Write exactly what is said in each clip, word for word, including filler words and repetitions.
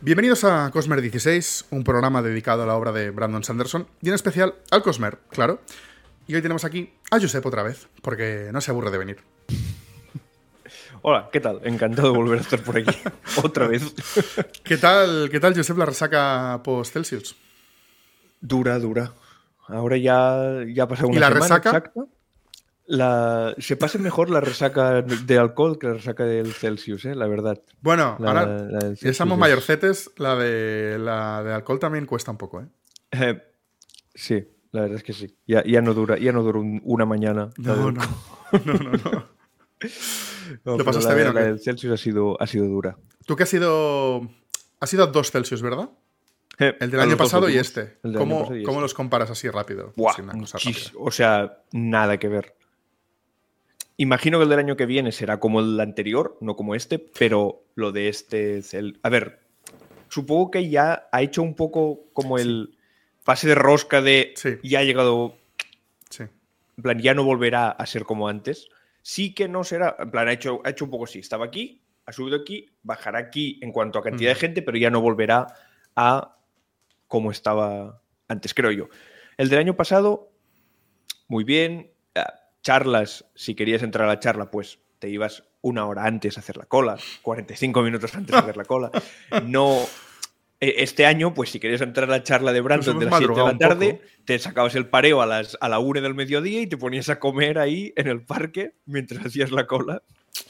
Bienvenidos a Cosmer dieciséis, un programa dedicado a la obra de Brandon Sanderson y en especial al Cosmer, claro. Y hoy tenemos aquí a Josep otra vez, porque no se aburre de venir. Hola, ¿qué tal? Encantado de volver a estar por aquí otra vez. ¿Qué tal, qué tal Josep, la resaca post-Celsius? Dura, dura. Ahora ya, ya ha pasado una ¿Y la semana resaca? exacta. La, se pasa mejor la resaca de alcohol que la resaca del Celsius, ¿eh? La verdad. Bueno, La, ahora la del ya estamos Celsius mayorcetes, la de, la de alcohol también cuesta un poco, ¿eh? es- eh, sí, la verdad es que sí. Ya, ya no dura, ya no dura un- una mañana. la No, del- no, no, no, no. No, ¿Lo pero pasaste la, bien o la qué? del Celsius ha sido, ha sido dura. Tú que has ido, has ido a dos Celsius, ¿verdad? Eh, El del a año los dos pasado y últimos. este. El del año pasado ¿Cómo, y cómo este. los comparas así rápido? Buah, Así una cosa rápida. muchis- o sea, nada que ver. Imagino que el del año que viene será como el anterior, no como este, pero lo de este es el... A ver, supongo que ya ha hecho un poco como el pase de rosca de Sí. ya ha llegado, Sí. en plan, ya no volverá a ser como antes. Sí que no será, en plan, ha hecho, ha hecho un poco así, estaba aquí, ha subido aquí, bajará aquí en cuanto a cantidad Mm. de gente, pero ya no volverá a como estaba antes, creo yo. El del año pasado, muy bien. Ah, charlas, si querías entrar a la charla, pues te ibas una hora antes a hacer la cola, cuarenta y cinco minutos antes de hacer la cola. No, e- este año, pues si querías entrar a la charla de Nos Brandon hemos de las siete de madrugado la un tarde, poco. te sacabas el pareo a, las, a la una del mediodía y te ponías a comer ahí en el parque mientras hacías la cola.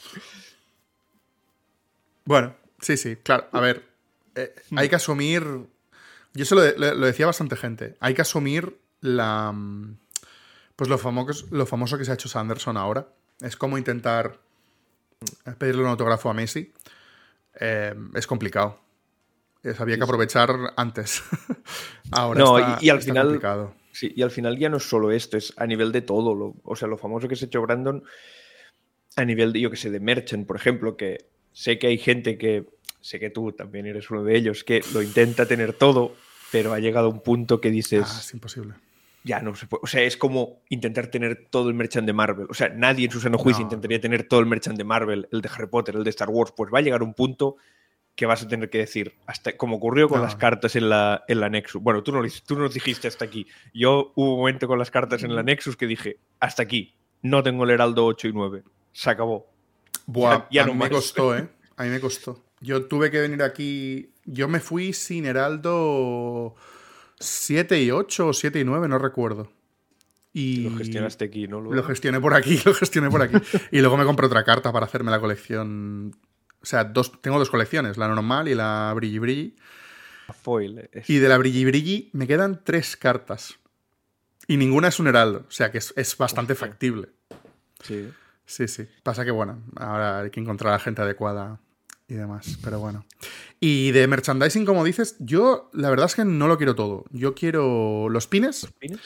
Bueno, sí, sí, claro. A ver, eh, hay que asumir... Yo eso lo, de- lo- lo decía bastante gente. Hay que asumir la... mm, Pues lo famoso, lo famoso que se ha hecho Sanderson ahora. Es como intentar pedirle un autógrafo a Messi. Eh, es complicado. Es, había Sí, que sí. aprovechar antes. Ahora No, está, y, y al está final... complicado. Sí, y al final ya no es solo esto, es a nivel de todo. Lo, o sea, lo famoso que se ha hecho Brandon a nivel de, yo que sé, de merchant, por ejemplo, que sé que hay gente que, sé que tú también eres uno de ellos, que lo intenta tener todo, pero ha llegado a un punto que Ah, dices, es imposible. ya no se puede. O sea, es como intentar tener todo el merchant de Marvel. O sea, nadie en su sano juicio No, intentaría no. tener todo el merchant de Marvel, el de Harry Potter, el de Star Wars. Pues va a llegar un punto que vas a tener que decir, hasta como ocurrió con No, las no. cartas en la, en la Nexus. Bueno, tú, no, lo- tú nos dijiste hasta aquí. Yo hubo un momento con las cartas en la Nexus que dije, hasta aquí, no tengo el Heraldo ocho y nueve. Se acabó. Buah, Ya, ya a no mí me más. costó, ¿eh? A mí me costó. Yo tuve que venir aquí... Yo me fui sin Heraldo siete y ocho o siete y nueve, no recuerdo. Y Lo gestionaste aquí, ¿no? Luego. lo gestioné por aquí, lo gestioné por aquí. Y luego me compré otra carta para hacerme la colección. O sea, dos, tengo dos colecciones, la normal y la Brilli Brilli. Foil. Es... Y de la Brilli Brilli me quedan tres cartas. Y ninguna es un heraldo. O sea que es, es bastante Hostia. factible. Sí. Sí, sí. Pasa que, bueno, ahora hay que encontrar a la gente adecuada y demás. Pero bueno. Y de merchandising, como dices, yo la verdad es que no lo quiero todo. Yo quiero los pines ¿Pines?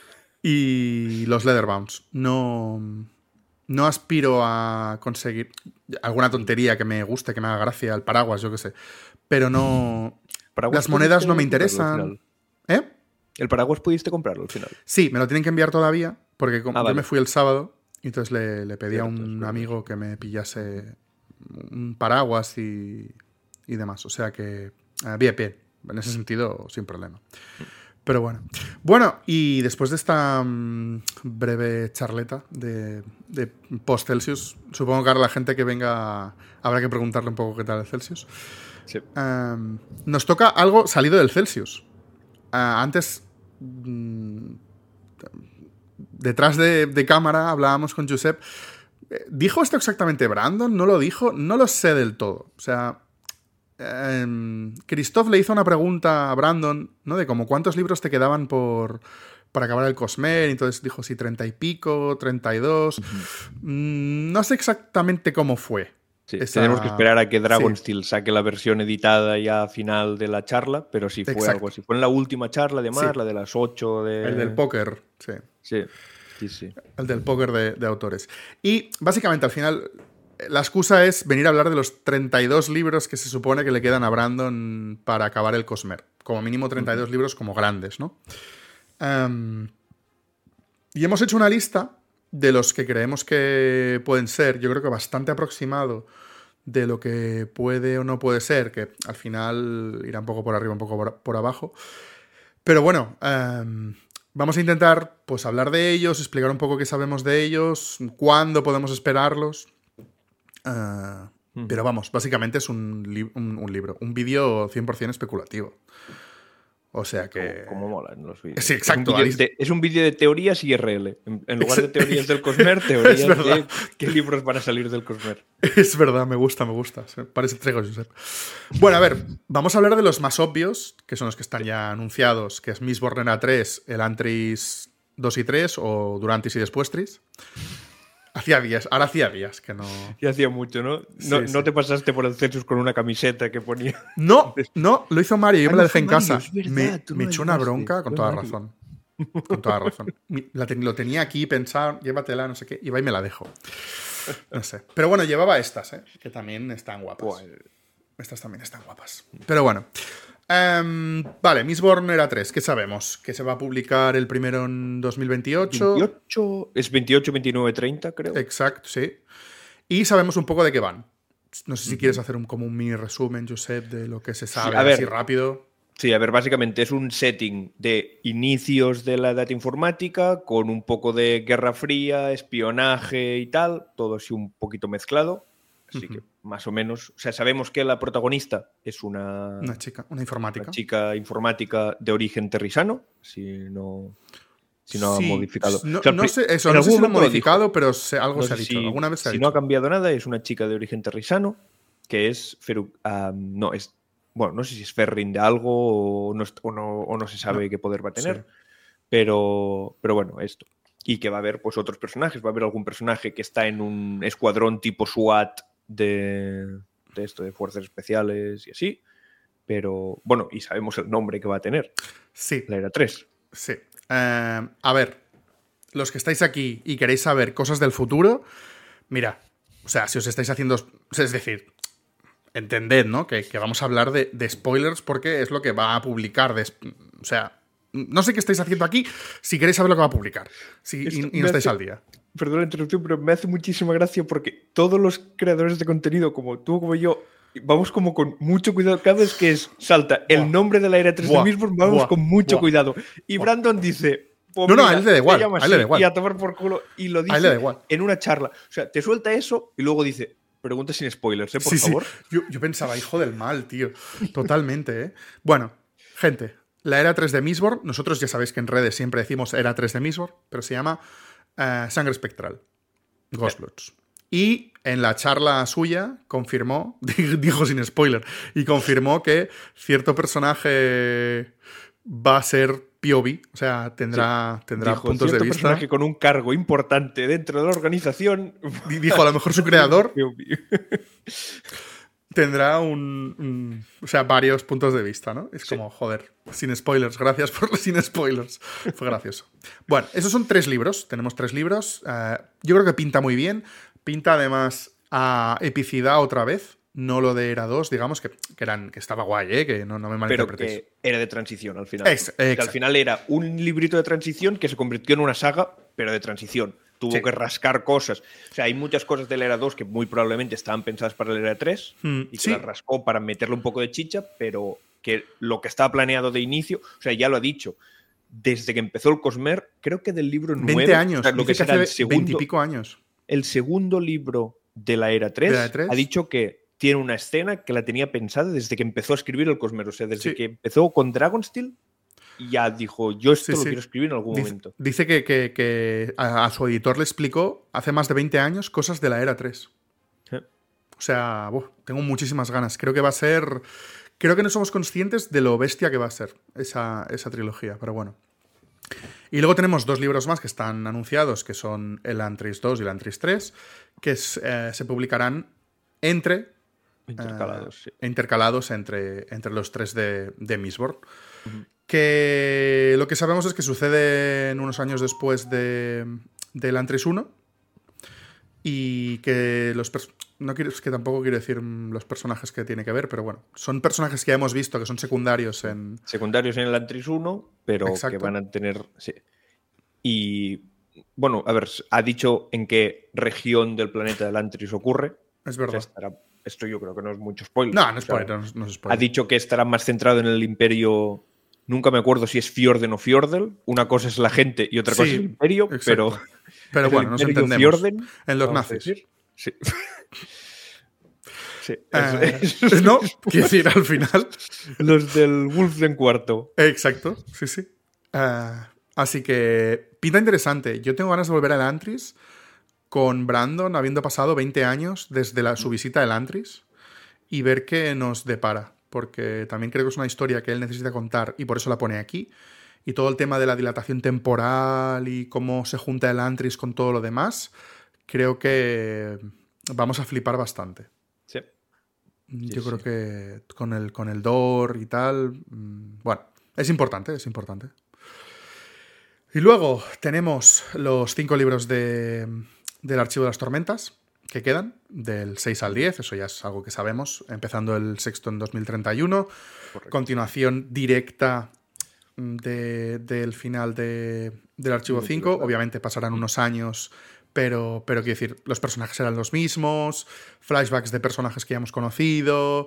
y los leatherbounds. No, no aspiro a conseguir alguna tontería que me guste, que me haga gracia, el paraguas, yo qué sé. Pero no... ¿Paraguas Las monedas no me pudiste comprarlo al interesan. final? ¿Eh? ¿El paraguas pudiste comprarlo al final? Sí, me lo tienen que enviar todavía, porque como Ah, yo vale. me fui el sábado, y entonces le, le pedí a Cierto, es un verdad. amigo que me pillase un paraguas y, y demás. O sea que, eh, bien, bien. En ese sentido, sin problema. Pero bueno. Bueno, y después de esta mm, breve charleta de, de post-Celsius, supongo que ahora la gente que venga habrá que preguntarle un poco qué tal el Celsius. Sí. Um, nos toca algo salido del Celsius. Uh, antes, mm, detrás de, de cámara, hablábamos con Josep. ¿Dijo esto exactamente Brandon? ¿No lo dijo? No lo sé del todo. O sea, eh, Christoph le hizo una pregunta a Brandon, ¿no? De como cuántos libros te quedaban por, para acabar el Cosmer. Entonces dijo, sí, treinta y pico, treinta y dos. Uh-huh. mm, no sé exactamente cómo fue. Sí, esa... tenemos que esperar a que Dragonsteel sí. saque la versión editada ya final de la charla, pero sí fue Exacto. algo así. Fue en la última charla, además, sí. la de las ocho de... El del póker, sí. Sí, sí, sí. El del póker de, de autores. Y básicamente al final la excusa es venir a hablar de los treinta y dos libros que se supone que le quedan a Brandon para acabar el Cosmer. Como mínimo treinta y dos uh-huh. libros como grandes, ¿no? Um, y hemos hecho una lista de los que creemos que pueden ser, yo creo que bastante aproximado de lo que puede o no puede ser, que al final irá un poco por arriba, un poco por, por abajo. Pero bueno, um, vamos a intentar pues hablar de ellos, explicar un poco qué sabemos de ellos, cuándo podemos esperarlos. Uh, uh-huh. Pero vamos, básicamente es un, li- un, un libro, un vídeo cien por ciento especulativo. O sea que... Como, como molan los vídeos. Sí, exacto. Es un vídeo de, de teorías I R L. En, en lugar de teorías del Cosmer, teorías de qué libros van a salir del Cosmer. Es verdad, me gusta, me gusta. Parece entrego, Josep. Bueno, a ver, vamos a hablar de los más obvios, que son los que están ya anunciados, que es Mistborn Era tres, Elantris dos y tres, o Durantis y Despuestris. Hacía días, ahora hacía días que no... Y hacía mucho, ¿no? Sí, no, sí. no te pasaste por el Census con una camiseta que ponía... No, no, lo hizo Mario, yo ah, me la no dejé en Mario, casa. es verdad, me tú me no echó una ayudaste, bronca con fue toda Mario. razón. Con toda razón. La ten- lo tenía aquí pensado, llévatela, no sé qué, y va y me la dejo. No sé. Pero bueno, llevaba estas, ¿eh? Que también están guapas. Bueno. Estas también están guapas. Pero bueno. Um, vale, Mistborn Era tres, ¿qué sabemos? Que se va a publicar el primero en dos mil veintiocho. veintiocho, es veintiocho, veintinueve, treinta, creo. Exacto, sí. Y sabemos un poco de qué van. No sé si uh-huh. quieres hacer un, como un mini resumen, Josep, de lo que se sabe, sí, a ver, así rápido. Sí, a ver, básicamente es un setting de inicios de la edad informática con un poco de Guerra Fría, espionaje y tal, todo así un poquito mezclado. Así uh-huh. que más o menos, o sea, sabemos que la protagonista es una... Una chica, una informática. Una chica informática de origen terrisano, si no... Si no sí, ha modificado. No, o sea, no sé, eso, no sé si lo ha modificado, pero se, algo no se ha dicho. Si, Alguna vez se ha si dicho. no ha cambiado nada, es una chica de origen terrisano, que es... Feru, um, no, es... Bueno, no sé si es Ferrin de algo o no, o no, o no se sabe no. qué poder va a tener. Sí. Pero, pero bueno, esto. Y que va a haber pues otros personajes. Va a haber algún personaje que está en un escuadrón tipo SWAT de, de esto, de fuerzas especiales y así. Pero, bueno, y sabemos el nombre que va a tener. Sí. La Era tres. Sí. Uh, a ver, los que estáis aquí y queréis saber cosas del futuro, mira, o sea, si os estáis haciendo... Es decir... Entended, ¿no? Que, que vamos a hablar de, de spoilers porque es lo que va a publicar. De, o sea, no sé qué estáis haciendo aquí si queréis saber lo que va a publicar si, y, y no estáis hace, al día. Perdón la interrupción, pero me hace muchísima gracia porque todos los creadores de contenido, como tú como yo, vamos como con mucho cuidado. Cada vez que es, salta el buah, nombre de la Era tres buah, de Mistborn, vamos buah, con mucho buah, cuidado. Y buah. Brandon dice... Pues no, mira, no, a él le da igual. A él le da igual. Y a tomar por culo. Y lo dice a él le da igual. En una charla. O sea, te suelta eso y luego dice... Pregunta sin spoilers, ¿eh? Por sí, favor. Sí. Yo, yo pensaba, hijo del mal, tío. Totalmente, ¿eh? Bueno, gente, la Era tres de Mistborn, nosotros ya sabéis que en redes siempre decimos Era tres de Mistborn, pero se llama uh, Sangre Espectral, Ghostbloods. Y en la charla suya confirmó, dijo sin spoiler, y confirmó que cierto personaje va a ser P O V, o sea, tendrá, sí. tendrá dijo, puntos de vista. Personaje con un cargo importante dentro de la organización. Dijo, a lo mejor su creador tendrá un, un... O sea, varios puntos de vista, ¿no? Es sí. como, joder, sin spoilers, gracias por sin spoilers. Fue gracioso. Bueno, esos son tres libros, tenemos tres libros. Uh, yo creo que pinta muy bien. Pinta además a epicidad otra vez. No lo de Era dos, digamos, que, que, eran, que estaba guay, ¿eh? Que no, no me malinterpretéis. Pero que era de transición al final. Es, que al final era un librito de transición que se convirtió en una saga, pero de transición. Tuvo sí. que rascar cosas. O sea, hay muchas cosas de la Era dos que muy probablemente estaban pensadas para la Era tres mm, y que sí. las rascó para meterle un poco de chicha, pero que lo que estaba planeado de inicio, o sea, ya lo ha dicho, desde que empezó el Cosmer, creo que del libro nueve... veinte años, o sea, lo que será el segundo, veinte y pico años. El segundo libro de la Era tres, ¿De la tres? Ha dicho que tiene una escena que la tenía pensada desde que empezó a escribir el Cosmer. O sea, desde sí. que empezó con Dragonsteel, ya dijo, yo esto sí, lo sí. quiero escribir en algún dice, momento. Dice que, que, que a, a su editor le explicó hace más de veinte años cosas de la Era tres. ¿Eh? O sea, uf, tengo muchísimas ganas. Creo que va a ser... Creo que no somos conscientes de lo bestia que va a ser esa, esa trilogía, pero bueno. Y luego tenemos dos libros más que están anunciados, que son Elantris dos y Elantris tres, que es, eh, se publicarán entre... Intercalados, uh, sí. intercalados entre, entre los tres de, de Mistborn. Uh-huh. Que lo que sabemos es que sucede unos años después de, de Elantris uno y que los pers- no quiero, es que tampoco quiero decir los personajes que tiene que ver, pero bueno, son personajes que ya hemos visto que son secundarios en... Secundarios en Elantris uno, pero Exacto. que van a tener... Sí. Y, bueno, a ver, ha dicho en qué región del planeta de Elantris ocurre. Es verdad. O sea, estará esto yo creo que no es mucho spoiler. No, no es O sea, spoiler, no, es- no es spoiler. ha dicho que estará más centrado en el imperio. Nunca me acuerdo si es Fjorden o Fjordel. Una cosa es la gente y otra cosa Sí, es el imperio, exacto. pero. Pero ¿es bueno, el nos imperio entendemos. Fjorden, En los vamos a nazis. decir? Sí. Sí, Eh, es- es- no, quiero decir, al final. Los del Wolfden cuarto. Exacto, sí, sí. Eh, así que pinta interesante. Yo tengo ganas de volver a Elantris con Brandon, habiendo pasado veinte años desde la, su visita a Elantris, y ver qué nos depara. Porque también creo que es una historia que él necesita contar y por eso la pone aquí. Y todo el tema de la dilatación temporal y cómo se junta Elantris con todo lo demás, creo que vamos a flipar bastante. Sí. Yo Sí, creo sí. que con el, con el D O R y tal, mm, bueno, es importante, es importante. Y luego tenemos los cinco libros de, del Archivo de las Tormentas que quedan, del seis al diez, eso ya es algo que sabemos, empezando el sexto en dos mil treinta y uno, Correcto. continuación directa de, del final de, del Archivo Del cinco, libro, obviamente pasarán unos años, pero, pero quiero decir, los personajes serán los mismos, flashbacks de personajes que ya hemos conocido,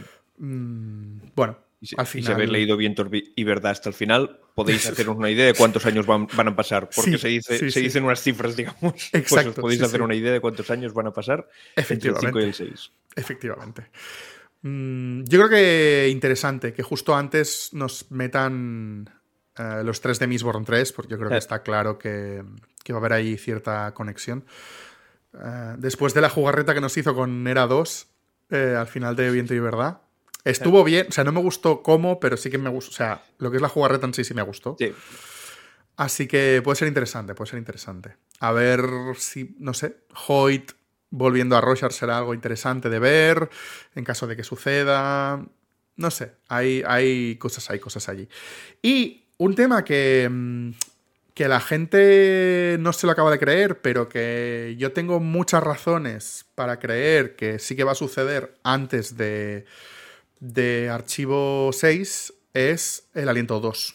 mm, bueno, Y si, al y si final... habéis leído Viento y Verdad hasta el final, podéis haceros una idea de cuántos años van, van a pasar. Porque Sí, se, dice, sí, se sí. dicen unas cifras, digamos. Exacto, Pues os podéis sí, hacer sí. una idea de cuántos años van a pasar entre el cinco y el seis. Efectivamente. Mm, yo creo que interesante que justo antes nos metan eh, los tres de Mistborn tres, porque yo creo que Eh. está claro que, que va a haber ahí cierta conexión. Eh, después de la jugarreta que nos hizo con Era dos, eh, al final de Viento y Verdad, estuvo bien, o sea, no me gustó cómo, pero sí que me gustó, o sea, lo que es la jugarreta en sí sí me gustó. Sí. Así que puede ser interesante, puede ser interesante. A ver si, no sé, Hoyt volviendo a Rorschach será algo interesante de ver, en caso de que suceda. No sé, hay, hay cosas, hay cosas allí. Y un tema que, que la gente no se lo acaba de creer, pero que yo tengo muchas razones para creer que sí que va a suceder antes de, de Archivo seis, es El Aliento dos.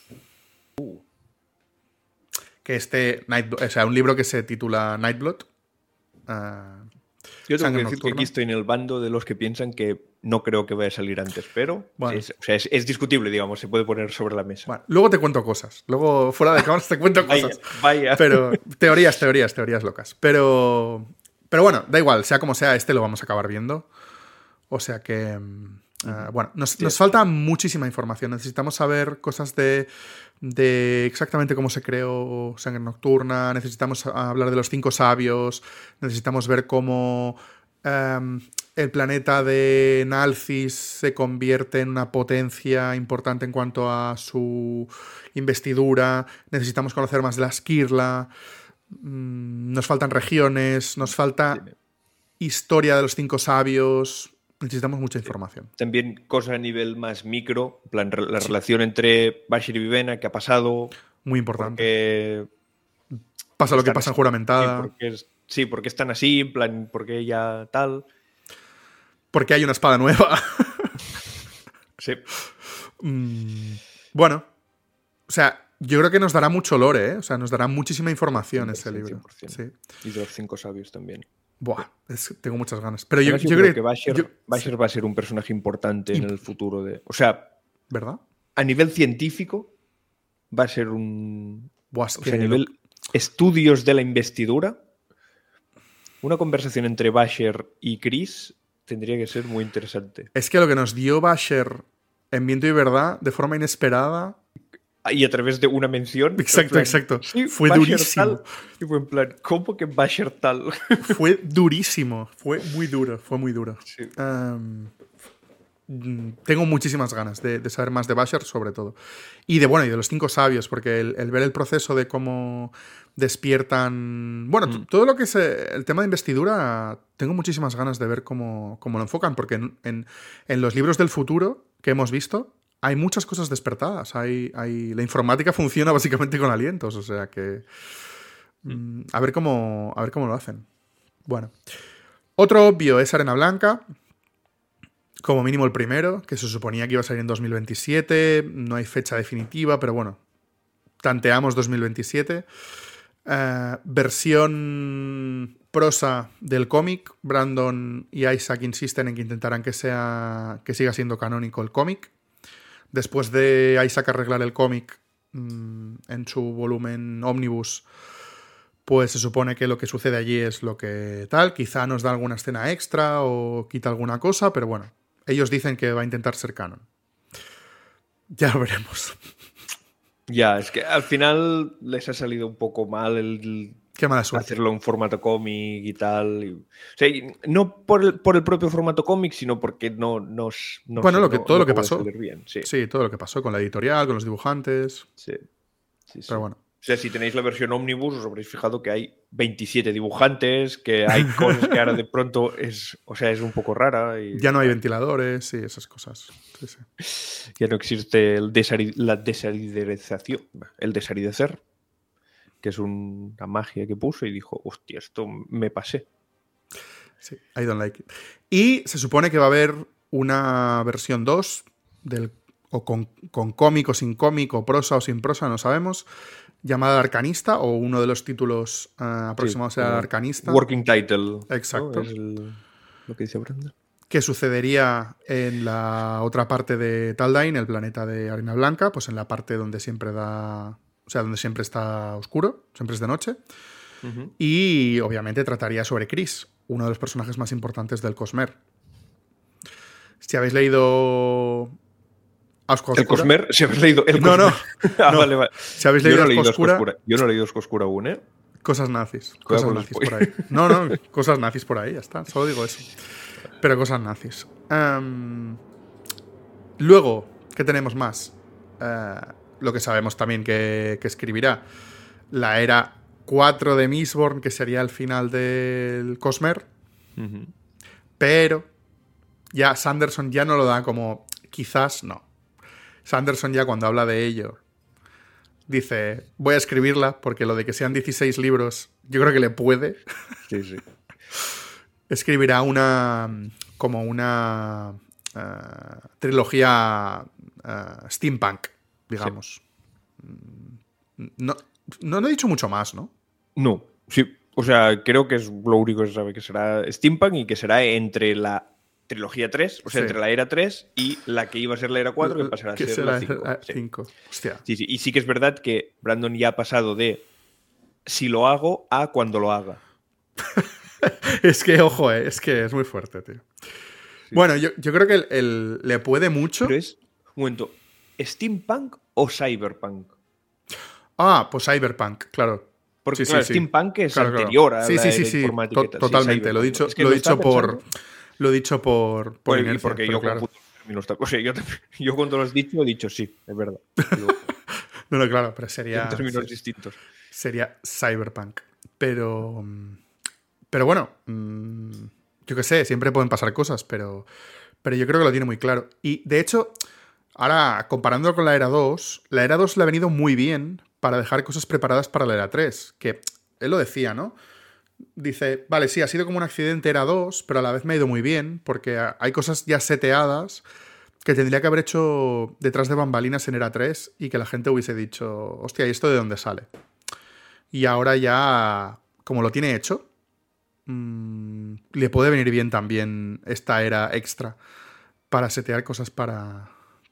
Que este, Night, o sea, un libro que se titula Nightblood. Uh, Yo tengo que decir que aquí estoy en el bando de los que piensan que no creo que vaya a salir antes, pero bueno. es, o sea, es, es discutible, digamos, se puede poner sobre la mesa. Bueno, luego te cuento cosas. Luego, fuera de cámaras, te cuento cosas. Vaya, vaya. Pero teorías, teorías, teorías locas. Pero, pero bueno, da igual, sea como sea, este lo vamos a acabar viendo. O sea que... Uh, bueno, nos, sí. nos falta muchísima información. Necesitamos saber cosas de, de exactamente cómo se creó Sangre Nocturna. Necesitamos hablar de los cinco sabios. Necesitamos ver cómo um, el planeta de Nalthis se convierte en una potencia importante en cuanto a su investidura. Necesitamos conocer más de la Skirla. Um, nos faltan regiones. Nos falta sí. historia de los cinco sabios. Necesitamos mucha información. También cosas a nivel más micro, en plan, la sí. relación entre Bashir y Vivena, que ha pasado. Muy importante. Porque pasa lo que pasa en Juramentada. Sí porque, es, sí, porque están así, en plan, porque ella tal. Porque hay una espada nueva. Sí. Mm, bueno, o sea, yo creo que nos dará mucho lore, ¿eh? O sea, nos dará muchísima información ese libro. Sí. Y de los cinco sabios también. Buah, es, tengo muchas ganas. Pero yo, yo, yo creo creo que Bashir, yo, Bashir sí. va a ser un personaje importante y, en el futuro de. O sea, ¿verdad? A nivel científico, va a ser un. Buah, es o que sea, a nivel lo... estudios de la investidura, una conversación entre Bashir y Chris tendría que ser muy interesante. Es que lo que nos dio Bashir en Viento y Verdad, de forma inesperada. Y a través de una mención. Exacto, plan, exacto. Sí, fue Bashir durísimo. Tal, y fue en plan, ¿cómo que Bashir tal? Fue durísimo. Fue muy duro. Fue muy duro. Sí. Um, tengo muchísimas ganas de, de saber más de Bashir, sobre todo. Y de, bueno, y de los cinco sabios, porque el, el ver el proceso de cómo despiertan. Bueno, mm. todo lo que es el tema de investidura, tengo muchísimas ganas de ver cómo, cómo lo enfocan, porque en, en, en los libros del futuro que hemos visto. Hay muchas cosas despertadas. Hay, hay... La informática funciona básicamente con alientos. O sea que... Mm, a, ver cómo, a ver cómo lo hacen. Bueno. Otro obvio es Arena Blanca. Como mínimo el primero, que se suponía que iba a salir en dos mil veintisiete. No hay fecha definitiva, pero bueno. Tanteamos dos mil veintisiete. Uh, versión prosa del cómic. Brandon y Isaac insisten en que intentarán que, sea, que siga siendo canónico el cómic. Después de Isaac arreglar el cómic mmm, en su volumen Omnibus, pues se supone que lo que sucede allí es lo que tal. Quizá nos da alguna escena extra o quita alguna cosa, pero bueno, ellos dicen que va a intentar ser canon. Ya lo veremos. Ya, es que al final les ha salido un poco mal el Qué mala suerte. hacerlo en formato cómic y tal. Y, o sea, no por el, por el propio formato cómic, sino porque no nos... No bueno, sé, lo que, no, todo no lo que puede pasó. salir bien, sí. Sí, todo lo que pasó con la editorial, con los dibujantes. Sí, sí, sí. Pero bueno. O sea, si tenéis la versión Omnibus, os habréis fijado que hay veintisiete dibujantes, que hay cosas que ahora de pronto es, o sea, es un poco rara. Y, ya no hay ventiladores y esas cosas. Sí, sí. Ya no existe el desari la desariderización, el desaridecer, que es un, una magia que puso y dijo, hostia, esto me pasé. Sí, I don't like it. Y se supone que va a haber una versión dos, del, o con, con cómic o sin cómic, o prosa o sin prosa, no sabemos, llamada Arcanista, o uno de los títulos uh, aproximados sí, a Arcanista. Working title. Exacto. ¿No? Es el, lo que dice Brandon. Que sucedería en la otra parte de Taldain, el planeta de Arena Blanca, pues en la parte donde siempre da... O sea, donde siempre está oscuro, siempre es de noche. Uh-huh. Y obviamente trataría sobre Chris, uno de los personajes más importantes del Cosmer. Si habéis leído... Asco Oscura. ¿El Cosmer? Si habéis leído el No, Cosmer. no. ah, no. Vale, vale. Si habéis leído Yo no he leído Oscura... Oscura. Yo no he leído Oscura aún, ¿eh? Cosas nazis. Cuidado Cosas nazis por ahí. No, no, cosas nazis por ahí, ya está. Solo digo eso. Pero cosas nazis. Um, luego, ¿qué tenemos más? Uh, lo que sabemos también que, que escribirá. La era cuatro de Mistborn, que sería el final del Cosmer. Uh-huh. Pero ya Sanderson ya no lo da como... Quizás no. Sanderson ya cuando habla de ello dice, voy a escribirla porque lo de que sean dieciséis libros yo creo que le puede. Sí, sí. Escribirá una... como una uh, trilogía uh, steampunk, digamos. Sí. No, no, no he dicho mucho más, ¿no? No, sí. O sea, creo que es lo único que se sabe, que será steampunk y que será entre la trilogía tres, o sea, sí. entre la era tres y la que iba a ser la era cuatro, que pasará a ser la cinco. La cinco. Sí. Hostia. Sí, sí. Y sí que es verdad que Brandon ya ha pasado de si lo hago a cuando lo haga. Es que, ojo, eh, es que es muy fuerte, tío. Sí. Bueno, yo, yo creo que el, el, le puede mucho. Pero es, un momento, ¿steampunk o cyberpunk? Ah, pues cyberpunk, claro. Porque sí, claro, sí, steampunk es claro, anterior claro. a sí, la sí, era sí, sí. informática. To totalmente, sí, lo he dicho, es que lo lo he dicho por... pensando. Lo he dicho por, por Oye, inercia. Porque yo, claro. términos, o sea, yo, yo cuando lo has dicho he dicho sí, es verdad. Yo, no, no, claro, pero sería... En términos sí, distintos. Sería cyberpunk. Pero... Pero bueno, yo qué sé, siempre pueden pasar cosas, pero, pero yo creo que lo tiene muy claro. Y de hecho, ahora comparándolo con la era dos, la era dos le ha venido muy bien para dejar cosas preparadas para la era tres, que él lo decía, ¿no? Dice, vale, sí, ha sido como un accidente era dos, pero a la vez me ha ido muy bien, porque hay cosas ya seteadas que tendría que haber hecho detrás de bambalinas en era tres y que la gente hubiese dicho, hostia, ¿y esto de dónde sale? Y ahora ya, como lo tiene hecho, mmm, le puede venir bien también esta era extra para setear cosas para,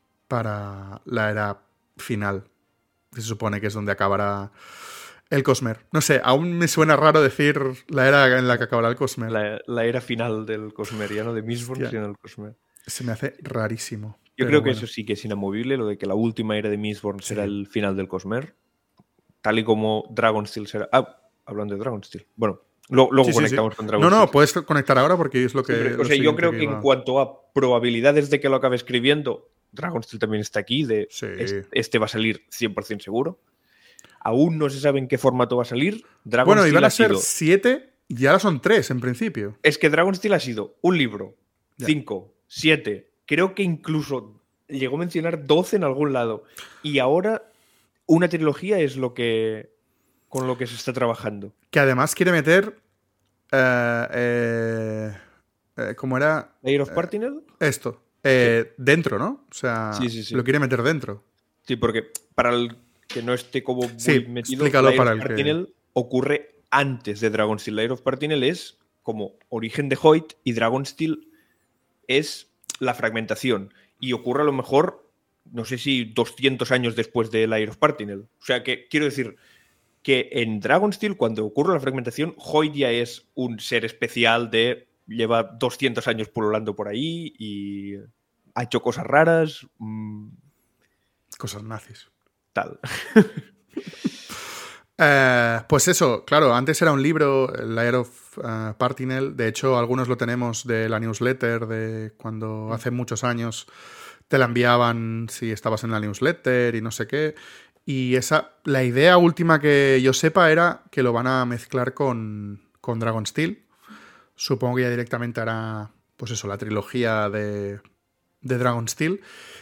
para la era final. Se supone que es donde acabará el Cosmer. No sé, aún me suena raro decir la era en la que acabará el Cosmer. La, la era final del Cosmer, ya no de Mistborn, yeah. sino del Cosmer. Se me hace rarísimo. Yo creo que bueno. Eso sí que es inamovible, lo de que la última era de Mistborn sí. será el final del Cosmer. Tal y como Dragonsteel será... Ah, hablando de Dragonsteel. Bueno, lo, luego sí, conectamos sí, sí. con Dragonsteel. No, no, puedes conectar ahora porque es lo que... Sí, pero, o sea, yo creo que, que en cuanto a probabilidades de que lo acabe escribiendo, Dragonsteel también está aquí, de sí. este, este va a salir cien por ciento seguro. Aún no se sabe en qué formato va a salir. Dragonsteel bueno, iban a ser sido... siete y ahora son tres en principio. Es que Dragonsteel ha sido un libro, ya. cinco, siete, creo que incluso llegó a mencionar doce en algún lado. Y ahora una trilogía es lo que con lo que se está trabajando. Que además quiere meter... Uh, eh, eh, ¿Cómo era? ¿Lair of Partinel? Eh, esto. Eh, sí. Dentro, ¿no? O sea, sí, sí, sí. lo quiere meter dentro. Sí, porque para el que no esté como muy sí, metido, explícalo Lair para of el Partinel que... ocurre antes de Dragonsteel Lair of Partinel es como origen de Hoyt y Dragonsteel es la fragmentación. Y ocurre a lo mejor, no sé si doscientos años después de Lair of Partinel. O sea que, quiero decir, que en Dragonsteel, cuando ocurre la fragmentación, Hoyt ya es un ser especial de... lleva doscientos años pululando por ahí y ha hecho cosas raras. Mmm, cosas nazis. Tal. Eh, pues eso, claro, antes era un libro, el Lair of uh, Partinel. De hecho, algunos lo tenemos de la newsletter de cuando hace muchos años te la enviaban si estabas en la newsletter y no sé qué. Y esa, la idea última que yo sepa era que lo van a mezclar con, con Dragonsteel. Supongo que ya directamente hará, pues eso, la trilogía de, de Dragonsteel.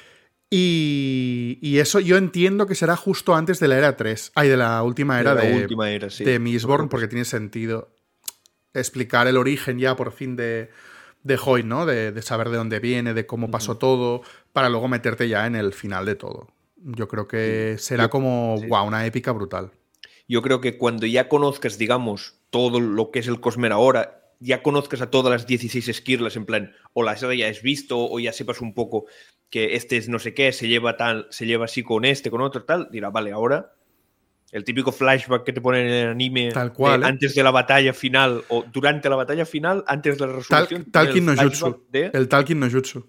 Y, y eso yo entiendo que será justo antes de la era tres. Ay, de la última era de, de, la última era, sí. de Mistborn, porque tiene sentido explicar el origen ya por fin de, de Hoyt, ¿no? De, de saber de dónde viene, de cómo pasó uh-huh. todo, para luego meterte ya en el final de todo. Yo creo que sí. será yo, como, sí. wow, una épica brutal. Yo creo que cuando ya conozcas, digamos, todo lo que es el Cosmere ahora, ya conozcas a todas las dieciséis Skirlas, en plan, o las hayas visto, o ya sepas un poco que este es no sé qué, se lleva tal, se lleva así con este, con otro, tal, dirá, vale, ahora el típico flashback que te ponen en el anime tal cual, de, ¿eh? antes de la batalla final, o durante la batalla final, antes de la resolución. Tal, Talking no Jutsu. De... El Talking no Jutsu.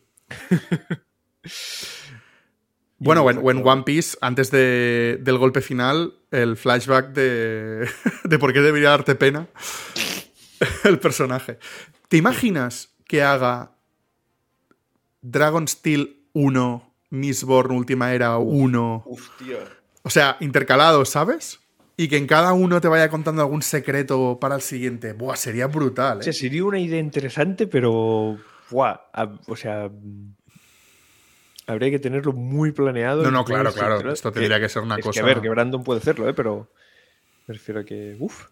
Bueno, o en, o en One Piece, antes de, del golpe final, el flashback de, de por qué debería darte pena el personaje. ¿Te imaginas que haga Dragonsteel uno, Mistborn Última Era uno? Hostia. O sea, intercalados, ¿sabes? Y que en cada uno te vaya contando algún secreto para el siguiente. Buah, sería brutal, ¿eh? O sea, sería una idea interesante, pero... Buah, o sea... Habría que tenerlo muy planeado. No, no, claro, claro. Central. Esto tendría que, que ser una es cosa... Que, a ver, que Brandon puede hacerlo, ¿eh? Pero me refiero a que... Uf.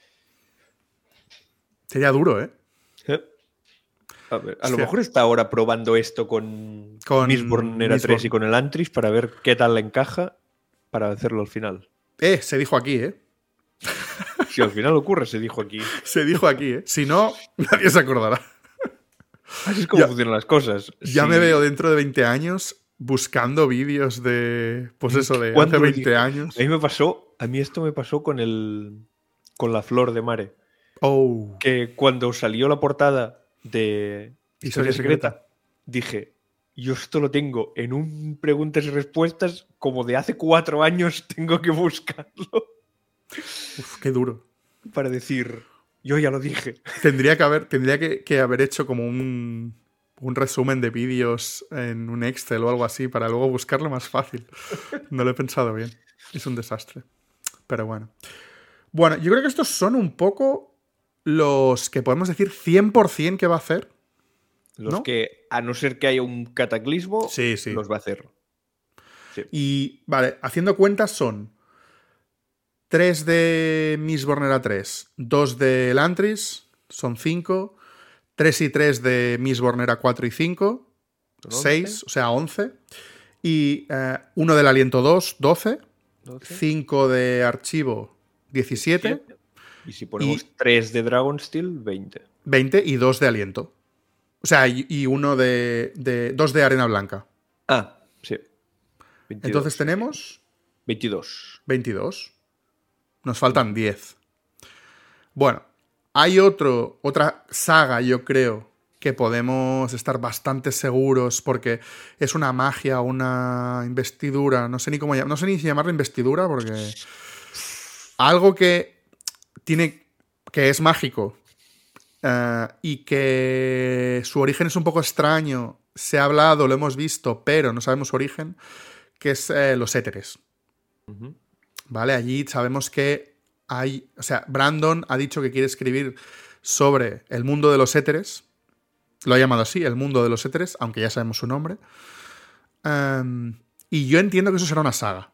Sería duro, ¿eh? ¿Eh? A, ver, a lo mejor está ahora probando esto con, con Mistborn Era tres y con el Antris para ver qué tal le encaja para hacerlo al final. Eh, se dijo aquí, ¿eh? Si al final ocurre, se dijo aquí. Se dijo aquí, ¿eh? Si no, nadie se acordará. Así es como ya, funcionan las cosas. Ya sí. Me veo dentro de veinte años buscando vídeos de... Pues eso, de hace veinte años. A mí me pasó... A mí esto me pasó con el... Con la Flor de Mare. Oh. Que cuando salió la portada de Historia secreta, secreta, dije, yo esto lo tengo en un preguntas y respuestas como de hace cuatro años, tengo que buscarlo. Uf, qué duro. Para decir, yo ya lo dije. Tendría que haber, tendría que, que haber hecho como un, un resumen de vídeos en un Excel o algo así para luego buscarlo más fácil. No lo he pensado bien. Es un desastre. Pero bueno. Bueno, yo creo que estos son un poco... los que podemos decir cien por ciento que va a hacer. Los ¿no? que, a no ser que haya un cataclismo, sí, sí. los va a hacer. Sí. Y, vale, haciendo cuentas son tres de Mistborn Era tres, dos de Elantris, son cinco, tres y tres de Mistborn Era cuatro y cinco, seis, o sea, once, y uh, uno del Aliento dos, doce, cinco de Archivo, diecisiete, ¿diecisiete? Y si ponemos tres de Dragonsteel, veinte. veinte y dos de Aliento. O sea, y, y uno de, de... dos de Arena Blanca. Ah, sí. veintidós. Entonces tenemos... veintidós. veintidós. Nos faltan diez. Bueno, hay otro, otra saga, yo creo, que podemos estar bastante seguros porque es una magia, una investidura, no sé ni cómo no sé ni si llamarla investidura porque... Algo que... tiene que es mágico uh, y que su origen es un poco extraño, se ha hablado, lo hemos visto, pero no sabemos su origen, que es eh, los éteres. Uh-huh. Vale, allí sabemos que hay, o sea, Brandon ha dicho que quiere escribir sobre el mundo de los éteres, lo ha llamado así, el mundo de los éteres, aunque ya sabemos su nombre, um, y yo entiendo que eso será una saga.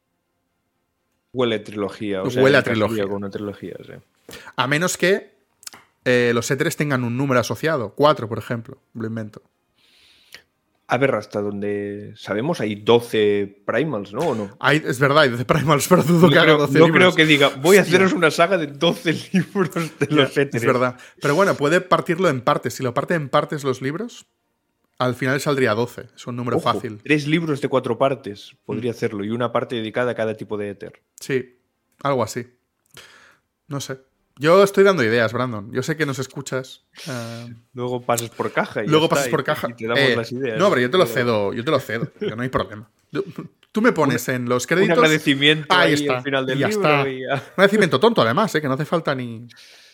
Huele a trilogía. O sea, Huele a trilogía. Con una trilogía, sí. A menos que eh, los éteres tengan un número asociado. Cuatro, por ejemplo. Lo invento. A ver, hasta donde sabemos hay doce Primals, ¿no? ¿O no? Hay, es verdad, hay doce Primals, pero dudo No que haga creo, doce no libros. creo que diga, voy a Hostia. haceros una saga de doce libros de Ya, los éteres. es verdad. Pero bueno, puede partirlo en partes. Si lo parte en partes los libros, al final saldría doce. Es un número Ojo, fácil. Tres libros de cuatro partes podría hacerlo y una parte dedicada a cada tipo de éter. Sí, algo así. No sé. Yo estoy dando ideas, Brandon. Yo sé que nos escuchas. eh, Luego pasas por caja y Luego ya pasas está, por y- caja. y te damos Eh, las ideas. No, pero yo te lo Pero cedo. Yo te lo cedo. Yo no hay problema. Yo- Tú me pones en los Un créditos. agradecimiento Ahí ahí está. al final del y ya libro. está. Y ya. Un agradecimiento tonto, además, ¿eh? Que no hace falta ni.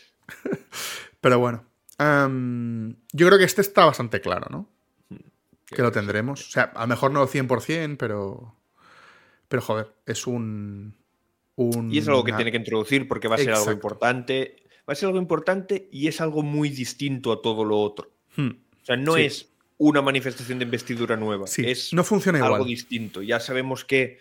Pero bueno. Em, yo creo que este está bastante claro, ¿no? Que lo tendremos. O sea, a lo mejor no cien por ciento, pero. Pero joder, es un. un Y es algo que una- tiene que introducir porque va a ser algo Exacto. importante. Va a ser algo importante y es algo muy distinto a todo lo otro. Hmm. O sea, no Sí. es una manifestación de investidura nueva. Sí, Es no funciona algo igual. distinto. Ya sabemos que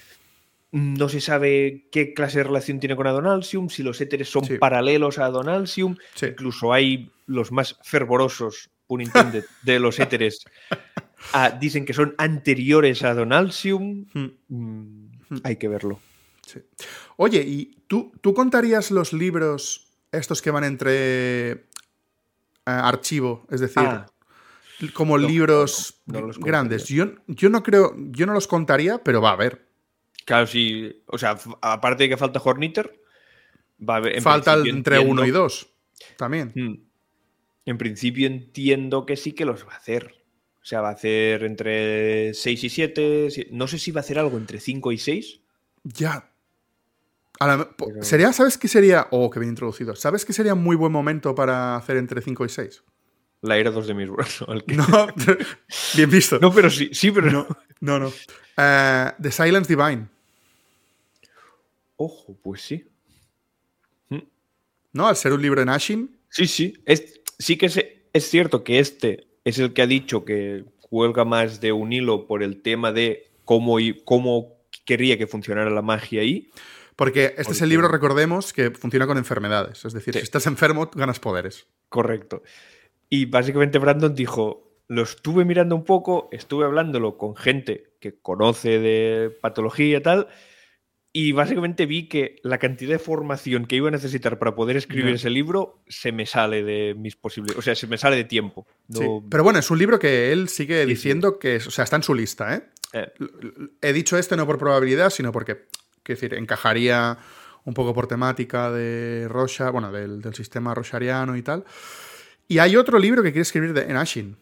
no se sabe qué clase de relación tiene con Adonalsium, si los éteres son Sí. paralelos a Adonalsium. Sí. Incluso hay los más fervorosos, pun intended, de los éteres. ah, dicen que son anteriores a Adonalsium. Hmm. Mm, hay que verlo. Sí. Oye, ¿y tú, tú contarías los libros estos que van entre eh, archivo? Es decir, Ah, como no, libros no, no, no los grandes. Yo, yo no creo, yo no los contaría, pero va a haber. claro, sí. O sea, f- aparte de que falta Horniter, va a haber. en Falta el principio entre entiendo- uno y dos. También. Mm. En principio entiendo que sí que los va a hacer. O sea, va a hacer entre seis y siete. No sé si va a hacer algo entre cinco y seis. Ya. A la- po- Pero- Sería, ¿sabes qué sería? Oh, qué bien introducido. ¿Sabes qué sería un muy buen momento para hacer entre cinco y seis? La era dos de mis brazos. No, bien visto. No, pero sí, sí, pero no. No, no. Eh, The Silence Divine. Ojo, pues sí. Mm. ¿No? Al ser un libro en Ashin. Sí, sí. Es, sí que es, es cierto que este es el que ha dicho que cuelga más de un hilo por el tema de cómo, y- cómo querría que funcionara la magia ahí. Porque este es Porque- el libro, recordemos, que funciona con enfermedades. Es decir, Sí. si estás enfermo, ganas poderes. Correcto. Y básicamente Brandon dijo, lo estuve mirando un poco, estuve hablándolo con gente que conoce de patología y tal, y básicamente vi que la cantidad de formación que iba a necesitar para poder escribir Ya. ese libro se me sale de mis posibilidades, o sea, se me sale de tiempo. No- Sí. Pero bueno, es un libro que él sigue Sí, diciendo que es, o sea, está en su lista, ¿eh? eh, He dicho este no por probabilidad, sino porque, quiero decir, encajaría un poco por temática de Rorschach, bueno, del, del sistema roshariano y tal. Y hay otro libro que quiere escribir de, en Ashin.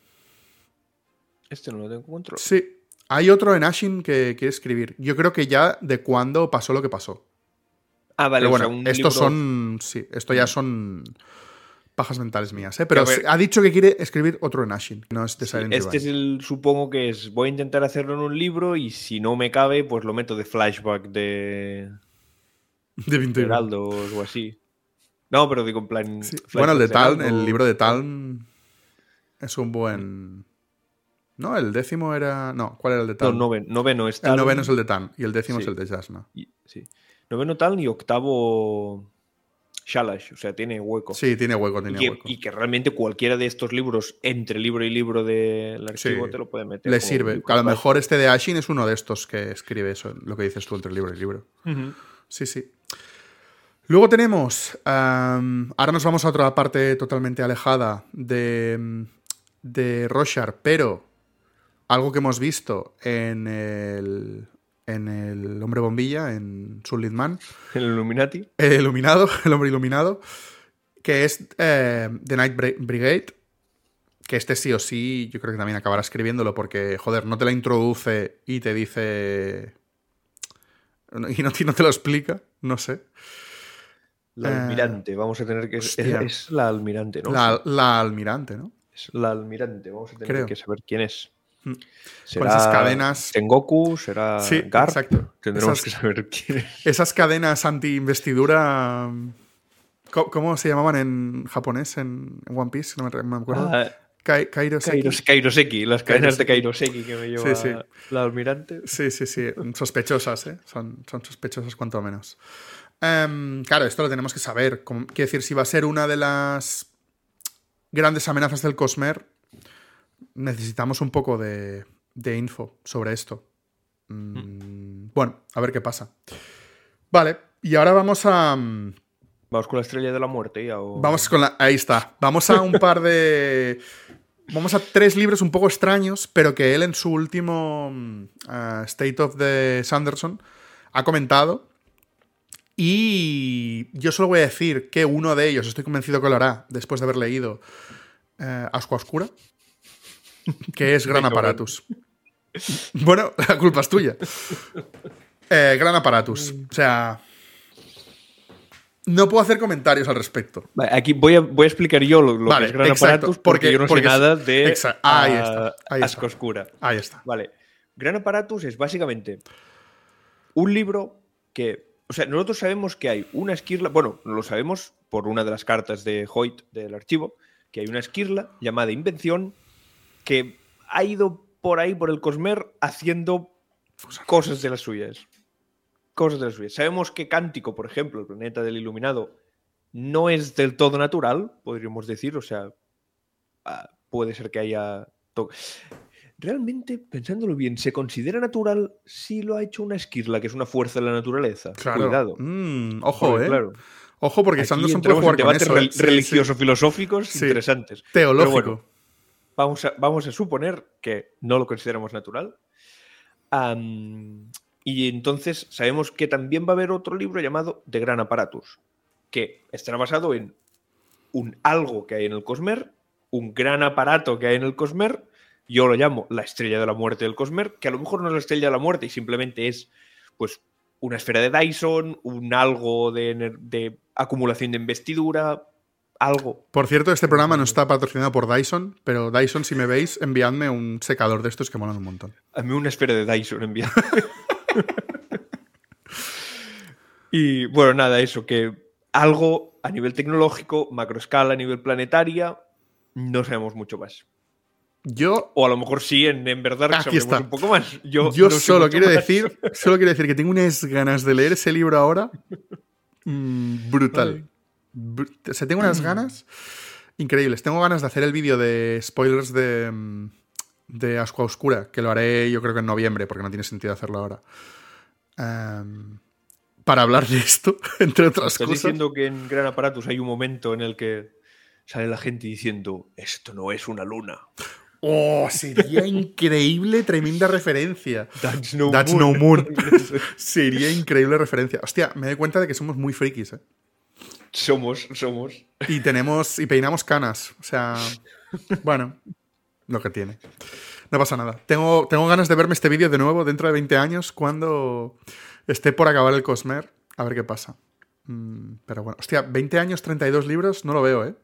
este no lo tengo control. Sí, hay otro en Ashin que quiere escribir. Yo creo que ya de cuándo pasó lo que pasó. Ah, vale, Pero o sea, bueno, un estos libro- son, sí, esto ya son pajas mentales mías, ¿eh? Pero A ver- se- ha dicho que quiere escribir otro en Ashin, no es de Sí, Silent este es Divine. el, supongo que es, voy a intentar hacerlo en un libro y si no me cabe, pues lo meto de flashback de De Vinto y Val. Heraldos o así. No, pero digo en plan... Sí. flashback Bueno, el de Taln, Heraldo. el libro de Taln es un buen... No, el décimo era... No, ¿cuál era el de No, Taln? noveno, noveno es el Taln. noveno es el de Taln y el décimo Sí. es el de Jasna. y- sí. Noveno Taln y octavo Shalash, o sea, tiene hueco. Sí, tiene hueco, y, tiene que, hueco. y que realmente cualquiera de estos libros, entre libro y libro del archivo, Sí. te lo puede meter. Le como sirve. libro Que a lo flash. mejor este de Ashin es uno de estos que escribe eso, lo que dices tú entre libro y libro. Ujú. Sí, sí. Luego tenemos. am, ahora nos vamos a otra parte totalmente alejada de, de Rorschach, pero algo que hemos visto en el, en el Hombre Bombilla, en Sunlit Man, El Illuminati. el iluminado, el hombre iluminado, que es eh, The Night Bri- Brigade, que este sí o sí, yo creo que también acabará escribiéndolo porque, joder, no te la introduce y te dice... Y no, y no te lo explica, no sé. La Eh, almirante, vamos a tener que... Es, hostia. es la almirante, ¿no? La, la almirante, ¿no? Es la almirante, vamos a tener Creo. que saber quién es. Mm. ¿Será esas cadenas- Tengoku? ¿Será Sí, Garp? exacto. Tendremos Esas- que saber quién es. Esas cadenas anti-investidura... ¿Cómo, cómo se llamaban en japonés, en, en One Piece? No me, re- me acuerdo. Ah, Kai- Kairoseki. Kairos- Kairoseki, las cadenas de Kairoseki. Kairoseki que me lleva Sí, sí. la almirante. Sí, sí, sí. Sospechosas, ¿eh? Son, son sospechosas cuanto menos. Em, claro, esto lo tenemos que saber. Como- Quiero decir, si va a ser una de las grandes amenazas del Cosmer, necesitamos un poco de, de info sobre esto. Mm, mm. Bueno, a ver qué pasa. Vale, y ahora vamos a... ¿Vamos con la estrella de la muerte ya? O... Vamos con la... Ahí está. Vamos a un par de... Vamos a tres libros un poco extraños, pero que él en su último uh, State of the Sanderson ha comentado. Y yo solo voy a decir que uno de ellos, estoy convencido que lo hará, después de haber leído uh, Ascua Oscura, que es Gran Apparatus. Bueno, la culpa es tuya. Eh, Gran Apparatus. O sea... No puedo hacer comentarios al respecto. Vale, aquí voy a, voy a explicar yo lo, lo vale, que es Gran exacto, Apparatus, porque, porque yo no porque sé nada de exa- ahí está, ahí Ascua está. Oscura. Ahí está. Vale. Gran Apparatus es básicamente un libro que... O sea, nosotros sabemos que hay una esquirla... Bueno, lo sabemos por una de las cartas de Hoyt del archivo, que hay una esquirla llamada Invención que ha ido por ahí, por el Cosmer, haciendo cosas de las suyas. Cosas de las suyas. Sabemos que Cántico, por ejemplo, el planeta del Iluminado, no es del todo natural, podríamos decir. O sea, puede ser que haya... To- Realmente, pensándolo bien, ¿se considera natural si lo ha hecho una esquirla, que es una fuerza de la naturaleza? Claro. Cuidado. Mm, ojo, porque, ¿eh? Claro, ojo, porque Sanderson puede jugar en con debates eso. re- ¿eh? Sí, religioso-filosóficos sí. interesantes. Teológico. Pero bueno, vamos, a, vamos a suponer que no lo consideramos natural. Um, y entonces sabemos que también va a haber otro libro llamado The Gran Apparatus, que estará basado en un algo que hay en el Cosmer, un gran aparato que hay en el Cosmer. Yo lo llamo la estrella de la muerte del Cosmer, que a lo mejor no es la estrella de la muerte y simplemente es pues una esfera de Dyson, un algo de, de acumulación de investidura, algo. Por cierto, este programa no está patrocinado por Dyson, pero Dyson, si me veis, enviadme un secador de estos que molan un montón. A mí una esfera de Dyson enviada. Y bueno, nada, eso, que algo a nivel tecnológico, macroescala, a nivel planetaria, no sabemos mucho más. Yo... O a lo mejor sí, en, en verdad Aquí sabemos está. un poco más. Yo, Yo no sé solo mucho quiero más. decir, solo quiero decir que tengo unas ganas de leer ese libro ahora. Mm, brutal. Br- o sea, tengo unas ganas increíbles. Tengo ganas de hacer el vídeo de spoilers de, de Ascua Oscura, que lo haré yo creo que en noviembre, porque no tiene sentido hacerlo ahora. Um, para hablar de esto, entre otras ¿Estás cosas. diciendo que en Gran Apparatus hay un momento en el que sale la gente diciendo esto no es una luna? Oh, sería increíble, tremenda referencia. That's no That's moon. no moon. Sería increíble referencia. Hostia, me doy cuenta de que somos muy frikis, ¿eh? Somos, somos. Y tenemos, y peinamos canas. O sea, bueno, lo que tiene. No pasa nada. Tengo, tengo ganas de verme este vídeo de nuevo dentro de veinte años cuando esté por acabar el Cosmer. A ver qué pasa. Mm, pero bueno, hostia, veinte años, treinta y dos libros, no lo veo, ¿eh?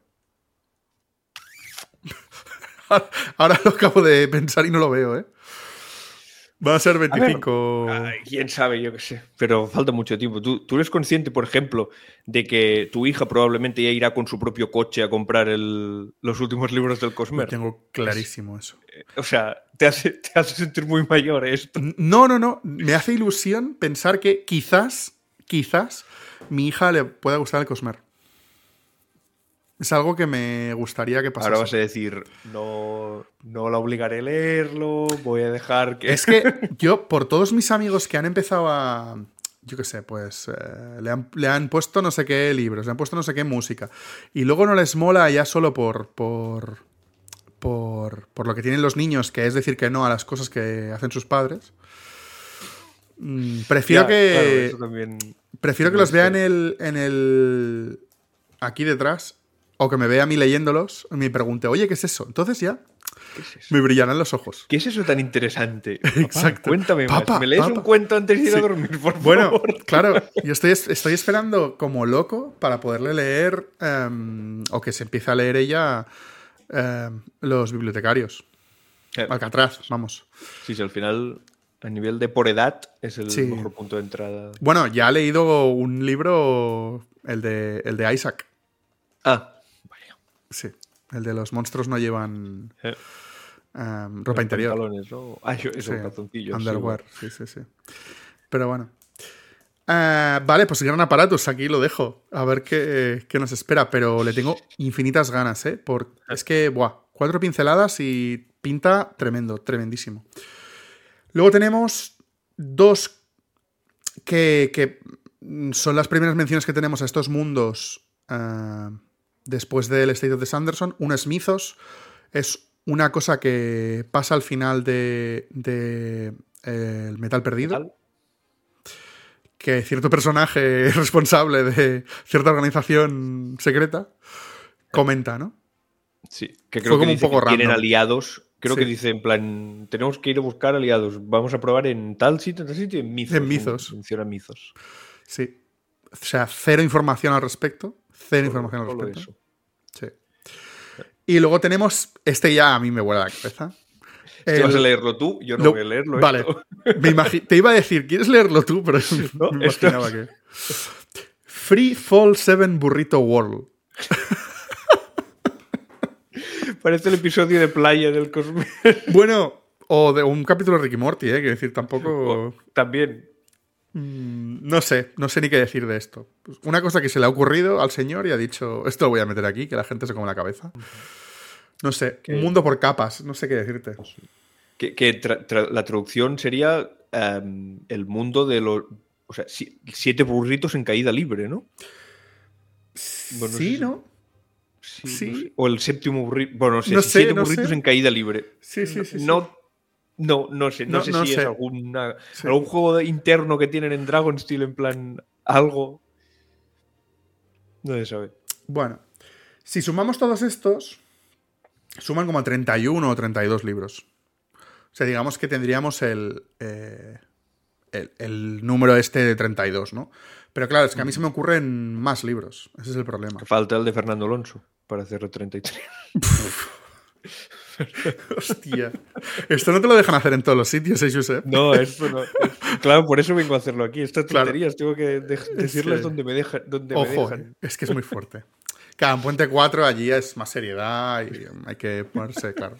Ahora lo acabo de pensar y no lo veo, ¿eh? Va a ser veinticinco. A ver, ay, quién sabe, yo qué sé. Pero falta mucho tiempo. ¿Tú, ¿Tú eres consciente, por ejemplo, de que tu hija probablemente ya irá con su propio coche a comprar el, los últimos libros del Cosmer? Lo tengo clarísimo eso. O sea, te hace, te hace sentir muy mayor esto. No, no, no. Me hace ilusión pensar que quizás, quizás, mi hija le pueda gustar el Cosmer. Es algo que me gustaría que pasase. Ahora vas a decir, no, no la obligaré a leerlo, voy a dejar que... Es que yo, por todos mis amigos que han empezado a... Yo qué sé, pues eh, le, han, le han puesto no sé qué libros, le han puesto no sé qué música. Y luego no les mola ya solo por... por por, por lo que tienen los niños, que es decir que no a las cosas que hacen sus padres. Mm, prefiero Ya, que... claro, eso también, prefiero que los vea en el, en el... aquí detrás. O que me vea a mí leyéndolos y me pregunte, oye, ¿qué es eso? Entonces ya ¿Qué es eso? me brillarán los ojos. ¿Qué es eso tan interesante? Exacto. Papá, cuéntame Papá, más. ¿Me lees papá. un cuento antes de ir Sí. a dormir, por Bueno, favor? claro, yo estoy, estoy esperando como loco para poderle leer, um, o que se empiece a leer ella, um, Los bibliotecarios. Eh, Alcatraz, vamos. Sí, sí, al final, a nivel de por edad, es el Sí. mejor punto de entrada. Bueno, ya he leído un libro, el de, el de Isaac. Ah, Sí, el de los monstruos no llevan eh, um, ropa los interior. pantalones, ¿no? Ah, eso, eso Sí, calzoncillos. Underwear, sí, sí, sí. Pero bueno. Uh, vale, pues Gran Apparatus, aquí lo dejo. A ver qué, qué nos espera. Pero le tengo infinitas ganas, ¿eh? Por, es que, buah, cuatro pinceladas y pinta tremendo, tremendísimo. Luego tenemos dos que, que son las primeras menciones que tenemos a estos mundos uh, después del State of the Sanderson. Uno es Mythos, es una cosa que pasa al final de, de eh, El Metal Perdido. ¿Metal? Que cierto personaje responsable de cierta organización secreta comenta, ¿no? Sí, que creo Fue como que, un poco que random. Tienen aliados. Creo Sí. que dice en plan, tenemos que ir a buscar aliados. Vamos a probar en tal sitio, en tal sitio, en Mythos. En Mythos. Menciona Mythos. Sí. O sea, cero información al respecto. Cero Solo, información al solo respecto. eso. Sí. Y luego tenemos, este ya a mí me vuela la cabeza. El... ¿Vas a leerlo tú? Yo no lo... voy a leerlo. Vale. Me imagi... Te iba a decir, ¿quieres leerlo tú? Pero no, me imaginaba que... Free Fall seven Burrito World. Parece el episodio de playa del Cosme. Bueno, o de un capítulo de Rick y Morty, ¿eh? Quiero decir, tampoco... O, también. Mm, no sé, no sé ni qué decir de esto. Una cosa que se le ha ocurrido al señor y ha dicho, esto lo voy a meter aquí, que la gente se come la cabeza. No sé, ¿Qué? Un mundo por capas, no sé qué decirte. Que, que tra tra la traducción sería um, el mundo de los... O sea, si siete burritos en caída libre, ¿no? Bueno, sí, no, ¿no? Sí, sí. No sé. O el séptimo burrito. Bueno, no sé, no si sé siete no burritos sé. en caída libre. Sí, sí, sí. No, no, no sé. No, no sé no si sé. es alguna, sí. algún juego interno que tienen en Dragon Steel, en plan algo. No se sabe. Bueno, si sumamos todos estos, suman como treinta y uno o treinta y dos libros. O sea, digamos que tendríamos el, eh, el, el número este de treinta y dos, ¿no? Pero claro, es que a mí se me ocurren más libros. Ese es el problema. Falta el de Fernando Alonso para hacer treinta y tres. Hostia. Esto no te lo dejan hacer en todos los sitios, ¿eh, Josep? No, esto no. Claro, por eso vengo a hacerlo aquí. Estas tonterías claro. Tengo que de decirles sí. dónde me dejan. Dónde Ojo, me dejan. Es que es muy fuerte. Claro, en Puente cuatro allí es más seriedad y hay que ponerse, claro.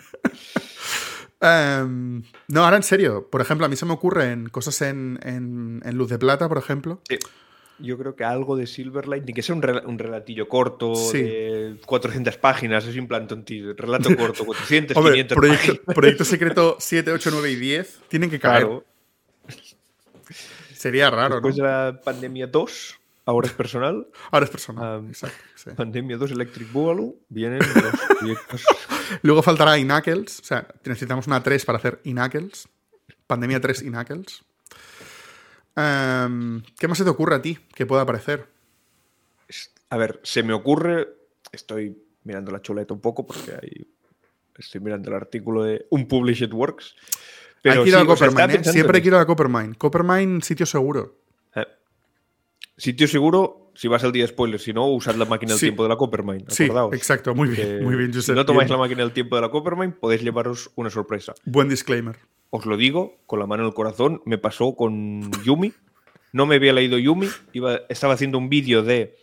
um, no, ahora en serio. Por ejemplo, a mí se me ocurren cosas en, en, en Luz de Plata, por ejemplo. Sí. Yo creo que algo de Silverlight, ni que sea un, rel un relatillo corto sí. de cuatrocientas páginas, es un plan tontillo. Relato corto, cuatrocientas, Hombre, quinientas proyecto, páginas. Proyecto secreto siete, ocho, nueve y diez tienen que caer. Claro. Sería raro, Después ¿no? de la Pandemia dos, ahora es personal. Ahora es personal, um, exacto. Sí. Pandemia dos, Electric Boogaloo, vienen los proyectos. Luego faltará Knuckles, o sea, necesitamos una tres para hacer Knuckles. Pandemia tres y Knuckles. Um, ¿Qué más se te ocurre a ti que pueda aparecer? A ver, se me ocurre... Estoy mirando la chuleta un poco porque ahí estoy mirando el artículo de Unpublished Works. Pero hay que ir sí, a Coppermine, ¿eh? Siempre hay que ir a Coppermine. Coppermine, sitio seguro. Eh. Sitio seguro, si vas al día de spoilers. Si no, usad la máquina del sí. tiempo de la Coppermine. Acordaos. Sí, exacto. Muy bien, muy bien, Josep. Si no tomáis bien. la máquina del tiempo de la Coppermine, podéis llevaros una sorpresa. Buen disclaimer. Os lo digo, con la mano en el corazón, me pasó con Yumi. No me había leído Yumi. Iba, estaba haciendo un vídeo de...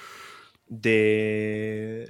De...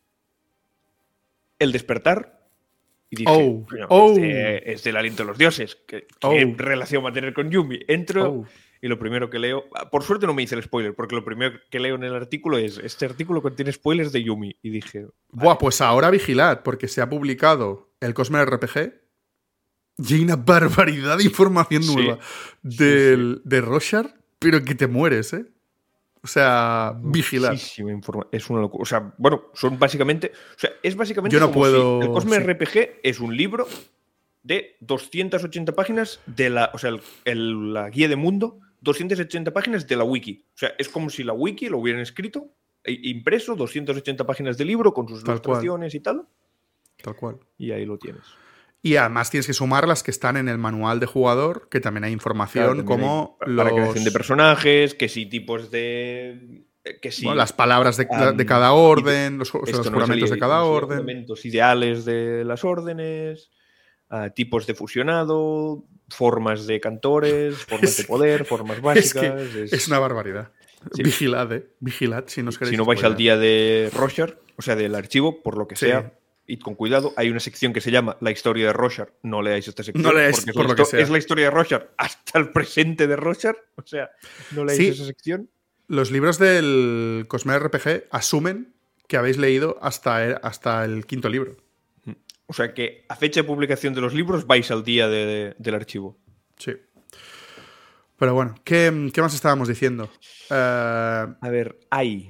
El despertar. Y dije, oh, bueno, oh. es, de, es del aliento de los dioses. ¿Qué, oh. qué relación va a tener con Yumi? Entro oh. y lo primero que leo... Por suerte no me hice el spoiler, porque lo primero que leo en el artículo es este artículo contiene spoilers de Yumi. Y dije... Buah, pues ahora vigilad, porque se ha publicado el Cosme R P G y hay una barbaridad de información nueva sí. Del, sí, sí. de Roshar, pero que te mueres, ¿eh? O sea, vigilad. Es una locura. O sea, bueno, son básicamente... O sea, es básicamente Yo no como puedo... si el Cosme sí. R P G es un libro de doscientas ochenta páginas de la... O sea, el, el, la guía de mundo, doscientas ochenta páginas de la wiki. O sea, es como si la wiki lo hubieran escrito, impreso, doscientas ochenta páginas de libro con sus tal ilustraciones cual. y tal. Tal cual. Y ahí lo tienes. Y además tienes que sumar las que están en el manual de jugador, que también hay información claro, como hay, los... para creación de personajes, que sí tipos de... Que sí, bueno, las palabras de, um, de cada orden, los, los juramentos no de cada los orden. Juramentos ideales de las órdenes, uh, tipos de fusionado, formas de cantores, formas de poder, formas básicas... Es, que es... es una barbaridad. Sí. Vigilad, eh. Vigilad si no os queréis Si no vais spoiler. al día de Roshar, o sea, del archivo, por lo que sí. sea... Id con cuidado, hay una sección que se llama La historia de Roshar. No leáis esta sección. No leáis, porque por es, lo que sea. es la historia de Roshar hasta el presente de Roshar. O sea, no leáis sí, esa sección. Los libros del Cosme R P G asumen que habéis leído hasta el, hasta el quinto libro. O sea que a fecha de publicación de los libros vais al día de, de, del archivo. Sí. Pero bueno, ¿qué, qué más estábamos diciendo? Uh... A ver, hay...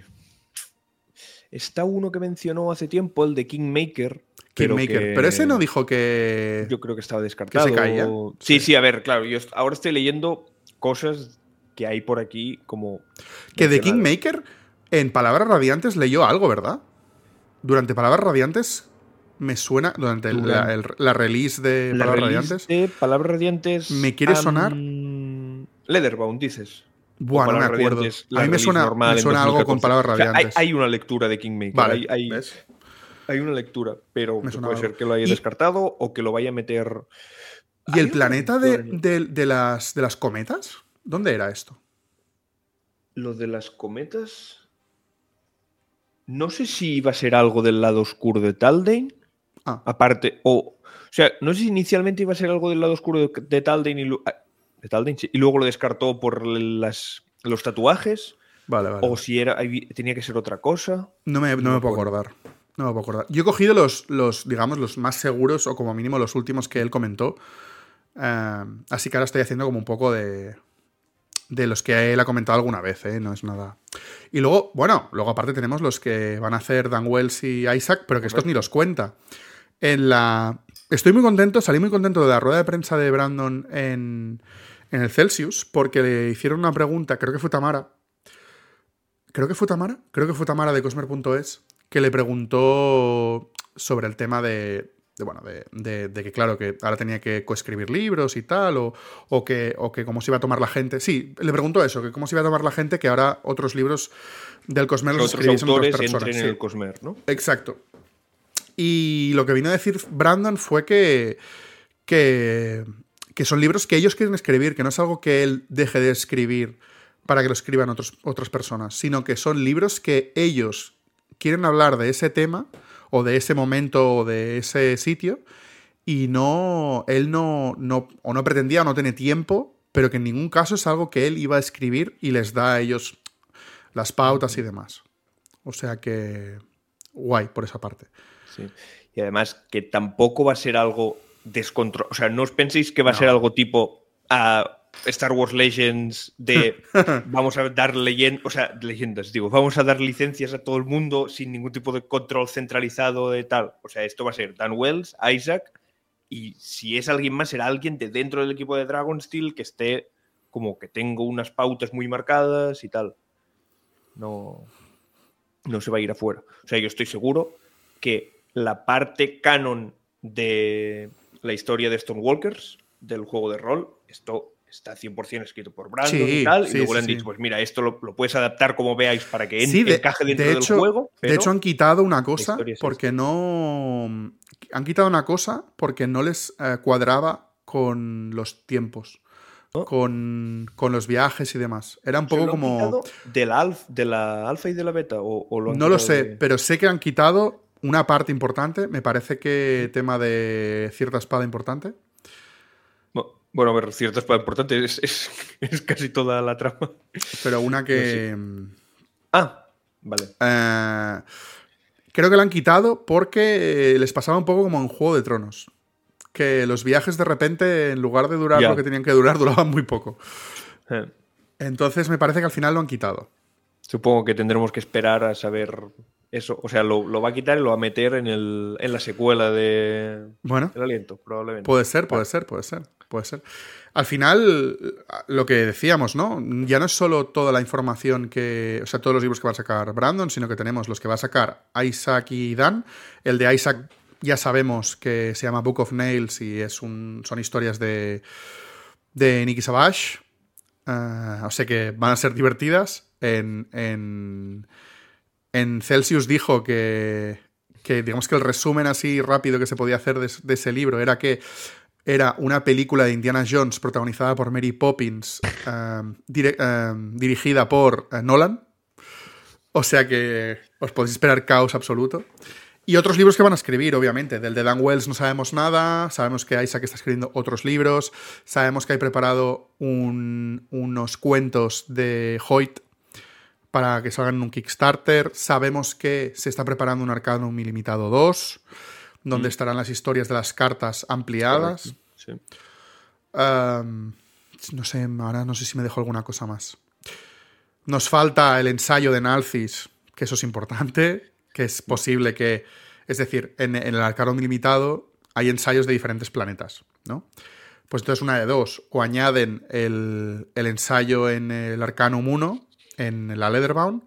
Está uno que mencionó hace tiempo, el de Kingmaker. Pero, Kingmaker. que... pero ese no dijo que... Yo creo que estaba descartado. ¿Que se caía? Sí, sí, sí, a ver, claro. Yo ahora estoy leyendo cosas que hay por aquí como... Que de Kingmaker, en Palabras Radiantes leyó algo, ¿verdad? Durante Palabras Radiantes... Me suena, durante, durante la, el, la release de la Palabras release Radiantes. De Palabras Radiantes. ¿Me quiere um, sonar? Leatherbound, dices. Bueno, no me acuerdo. A mí me suena, me suena algo con Palabras Radiantes. O sea, hay, hay una lectura de Kingmaker. Vale, hay, hay, ¿ves? hay una lectura, pero puede algo. ser que lo haya y, descartado o que lo vaya a meter. ¿Y el planeta de, de, de, las, de las cometas? ¿Dónde era esto? Lo de las cometas. No sé si iba a ser algo del lado oscuro de Taldane. Ah. Aparte, o, o sea, no sé si inicialmente iba a ser algo del lado oscuro de, de Taldane y, de Taldane, sí, y luego lo descartó por las, los tatuajes. Vale, vale. O si era, tenía que ser otra cosa. No me, no no me puedo acordar. No me puedo acordar. Yo he cogido los, los, digamos, los más seguros, o como mínimo los últimos que él comentó. Uh, así que ahora estoy haciendo como un poco de. De los que él ha comentado alguna vez, ¿eh? No es nada. Y luego, bueno, luego aparte tenemos los que van a hacer Dan Wells y Isaac, pero que estos ni los cuenta. En la... Estoy muy contento, salí muy contento de la rueda de prensa de Brandon en, en el Celsius, porque le hicieron una pregunta, creo que fue Tamara. Creo que fue Tamara, creo que fue Tamara de Cosmer punto es, que le preguntó sobre el tema de... De, bueno, de, de, de que claro, que ahora tenía que coescribir libros y tal, o, o, que, o que cómo se iba a tomar la gente. Sí, le preguntó eso, que cómo se iba a tomar la gente que ahora otros libros del Cosmer los escribiesen otras personas. Entren sí. en el Cosmer, ¿no? Exacto. Y lo que vino a decir Brandon fue que, que, que son libros que ellos quieren escribir, que no es algo que él deje de escribir para que lo escriban otros, otras personas, sino que son libros que ellos quieren hablar de ese tema o de ese momento o de ese sitio, y no, él no, no, o no pretendía o no tiene tiempo, pero que en ningún caso es algo que él iba a escribir y les da a ellos las pautas y demás. O sea que guay por esa parte. Sí. Y además que tampoco va a ser algo descontrolado. O sea, no os penséis que va a no. ser algo tipo uh, Star Wars Legends de vamos a dar leyendas, o sea, leyendas, digo, vamos a dar licencias a todo el mundo sin ningún tipo de control centralizado de tal. O sea, esto va a ser Dan Wells, Isaac, y si es alguien más, será alguien de dentro del equipo de Dragonsteel que esté como que tengo unas pautas muy marcadas y tal. No, no se va a ir afuera. O sea, yo estoy seguro que la parte canon de la historia de Stonewalkers, del juego de rol, esto está cien por ciento escrito por Brandon sí, y tal, sí, y luego sí, le han sí. dicho, pues mira, esto lo, lo puedes adaptar como veáis para que en, sí, de, encaje dentro de hecho, del juego. Pero de hecho, han quitado una cosa es porque esta. no... Han quitado una cosa porque no les eh, cuadraba con los tiempos. ¿No? Con, con los viajes y demás. Era un poco ¿Se lo han como... quitado de la, alf, de la alfa y de la beta? ¿O, o lo han no lo sé, de... pero sé que han quitado una parte importante. Me parece que tema de cierta espada importante. Bueno, a ver, cierta espada importante es, es, es casi toda la trama. Pero una que... No sé. Ah, vale. Eh, creo que la han quitado porque les pasaba un poco como en Juego de Tronos. Que los viajes de repente, en lugar de durar yeah. lo que tenían que durar, duraban muy poco. Eh. Entonces me parece que al final lo han quitado. Supongo que tendremos que esperar a saber eso. O sea, lo, lo va a quitar y lo va a meter en, el, en la secuela de bueno, El Aliento, probablemente. Puede ser, puede ser, puede ser, puede ser. Al final, lo que decíamos, ¿no? Ya no es solo toda la información que... O sea, todos los libros que va a sacar Brandon, sino que tenemos los que va a sacar Isaac y Dan. El de Isaac ya sabemos que se llama Book of Nails y es un, son historias de, de Nicky Savage. Uh, o sea que van a ser divertidas. En, en, en Celsius dijo que, que, digamos que el resumen así rápido que se podía hacer de, de ese libro era que era una película de Indiana Jones protagonizada por Mary Poppins, uh, dire, uh, dirigida por uh, Nolan. O sea que os podéis esperar caos absoluto. Y otros libros que van a escribir, obviamente. Del de Dan Wells no sabemos nada. Sabemos que Isaac está escribiendo otros libros. Sabemos que hay preparado un, unos cuentos de Hoyt para que salgan en un Kickstarter. Sabemos que se está preparando un Arcanum Ilimitado dos. donde Mm. estarán las historias de las cartas ampliadas. Correcto, sí. Um, no sé, ahora no sé si me dejo alguna cosa más. Nos falta el ensayo de Nalthis, que eso es importante, que es posible que... Es decir, en, en el Arcanum Ilimitado hay ensayos de diferentes planetas, ¿no? Pues entonces una de dos, o añaden el, el ensayo en el Arcanum uno, en la Leatherbound,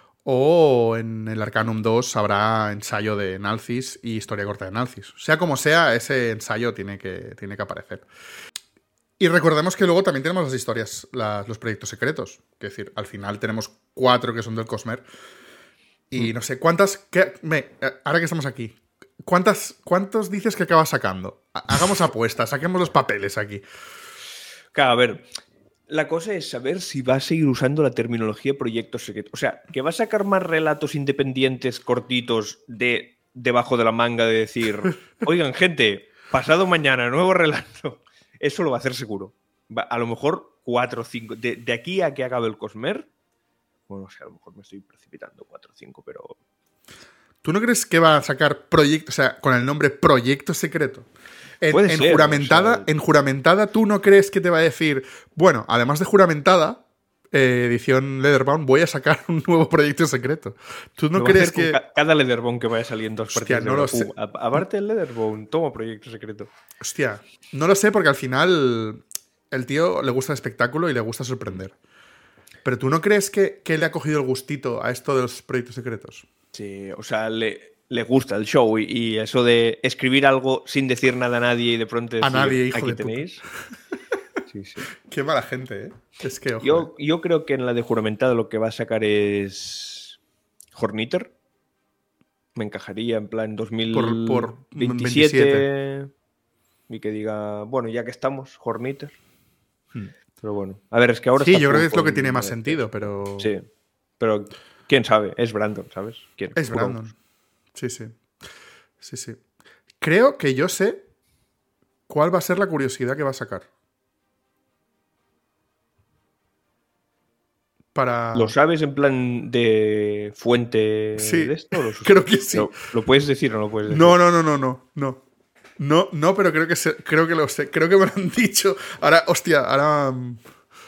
o en el Arcanum dos habrá ensayo de Nalthis y historia corta de Nalthis. Sea como sea, ese ensayo tiene que, tiene que aparecer. Y recordemos que luego también tenemos las historias, las, los proyectos secretos. Es decir, al final tenemos cuatro que son del Cosmer. Y no sé, ¿cuántas... Qué, me, ahora que estamos aquí, ¿cuántas, ¿cuántos dices que acabas sacando? Hagamos apuestas, saquemos los papeles aquí. Claro, a ver, la cosa es saber si va a seguir usando la terminología proyectos secretos. O sea, que va a sacar más relatos independientes cortitos de debajo de la manga de decir, oigan, gente, pasado mañana, nuevo relato. Eso lo va a hacer seguro. Va, a lo mejor cuatro o cinco. De, de aquí a que acabe el Cosmer, bueno, o sea, a lo mejor me estoy precipitando cuatro o cinco, pero... ¿Tú no crees que va a sacar proyecto, o sea, con el nombre Proyecto Secreto? En, Puede en ser, juramentada, o sea... en juramentada, ¿tú no crees que te va a decir, bueno, además de juramentada, eh, edición Leatherbound, voy a sacar un nuevo proyecto secreto? ¿Tú no Lo crees que...? que...? Cada Leatherbound que vaya saliendo a Hostia, partir no de lo sé. Uh, aparte del Leatherbound, toma proyecto secreto. Hostia, no lo sé porque al final el tío le gusta el espectáculo y le gusta sorprender. Pero ¿tú no crees que, que le ha cogido el gustito a esto de los proyectos secretos? Sí, o sea, le, le gusta el show y, y eso de escribir algo sin decir nada a nadie y de pronto decir, A nadie, hijo aquí de tenéis. Sí, sí. Qué mala gente, ¿eh? Es que, ojo, Yo, yo creo que en la de juramentada lo que va a sacar es Horniter. Me encajaría en plan dos mil veintisiete por, por veintisiete. Y que diga, bueno, ya que estamos, Horniter. Hmm. Pero bueno, a ver, es que ahora... Sí, está yo creo que full es lo que con- tiene más sentido, pero... Sí, pero quién sabe, es Brandon, ¿sabes? ¿Quién? Es Who knows? Brandon. Sí, sí. Sí, sí. Creo que yo sé cuál va a ser la curiosidad que va a sacar. Para... ¿Lo sabes en plan de fuente Sí, de esto? ¿Lo creo que sí. ¿Lo, ¿Lo puedes decir o no lo puedes decir? No, no, no, no, no, no. No, no, pero creo que sé, creo que lo sé. Creo que me lo han dicho. Ahora, hostia, ahora... um,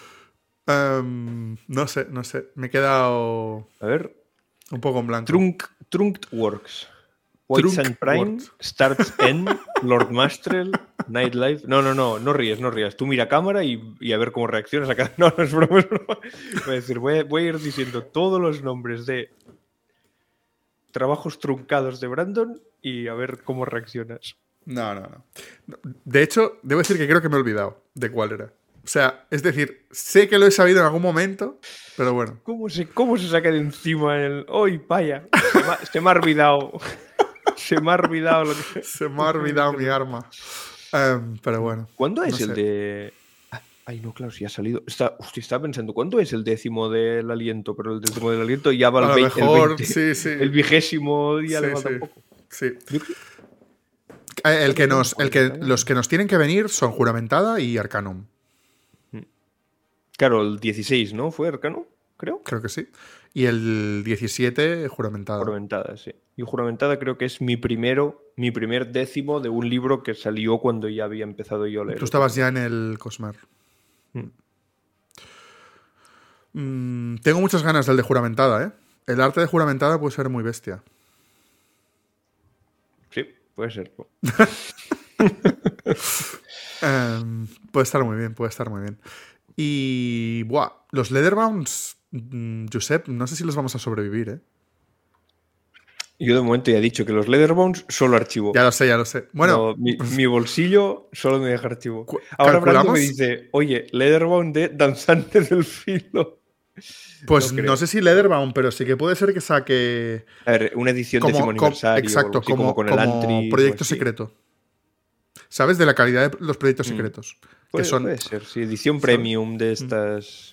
um, no sé, no sé. Me he quedado A ver, un poco en blanco. Trunk, Trunked Works. White Sun Trunked Prime, Works. Starts End, Lord Mastrel, Nightlife. No, no, no, no ríes, no rías. Tú mira a cámara y, y a ver cómo reaccionas a cada... No, no es broma, es broma. Voy a decir, voy a, voy a ir diciendo todos los nombres de trabajos truncados de Brandon y a ver cómo reaccionas. No, no, no. De hecho, debo decir que creo que me he olvidado de cuál era. O sea, es decir, sé que lo he sabido en algún momento, pero bueno. ¿Cómo se, cómo se saca de encima el... ¡Ay, vaya! Se me, ha- se me ha olvidado. Se me ha olvidado lo que... Se me ha olvidado mi arma. Um, pero bueno. ¿Cuándo es no el sé. de...? Ah, ay, no, claro, si ha salido. Está, hostia, estaba pensando, ¿cuándo es el décimo del aliento? Pero el décimo del aliento ya va A al lo veinte, mejor, el, veinte, sí, sí. el vigésimo día le Sí, falta sí. poco. Sí. Yo creo- Eh, El que nos, el que, cuarenta años. los que nos tienen que venir son Juramentada y Arcanum. Claro, el dieciséis, ¿no? ¿Fue Arcano? Creo. Creo que sí. Y el diecisiete, Juramentada. Juramentada, sí. Y Juramentada creo que es mi primero, mi primer décimo de un libro que salió cuando ya había empezado yo a leer. Tú estabas ya en el Cosmar. Mm. Mm, tengo muchas ganas del de Juramentada, ¿eh? El arte de Juramentada puede ser muy bestia. Sí, puede ser. Um, puede estar muy bien, puede estar muy bien. Y, buah, los Leatherbounds, mm, Josep, no sé si los vamos a sobrevivir, ¿eh? Yo de momento ya he dicho que los Leatherbounds solo archivo. Ya lo sé, ya lo sé. Bueno, No, mi, mi bolsillo solo me deja archivo. Cu- Ahora Brando calculamos- me dice, oye, Leatherbound de Danzante del Filo. pues no no, creo. sé si Leatherbound, pero sí que puede ser que saque A ver, una edición como, décimo com- aniversario. exacto, o algo así, como, con el como Antri. proyecto secreto. ¿Sabes? De la calidad de los proyectos Mm. secretos. Puede, que son, puede ser, sí, edición ¿sabes? premium de estas.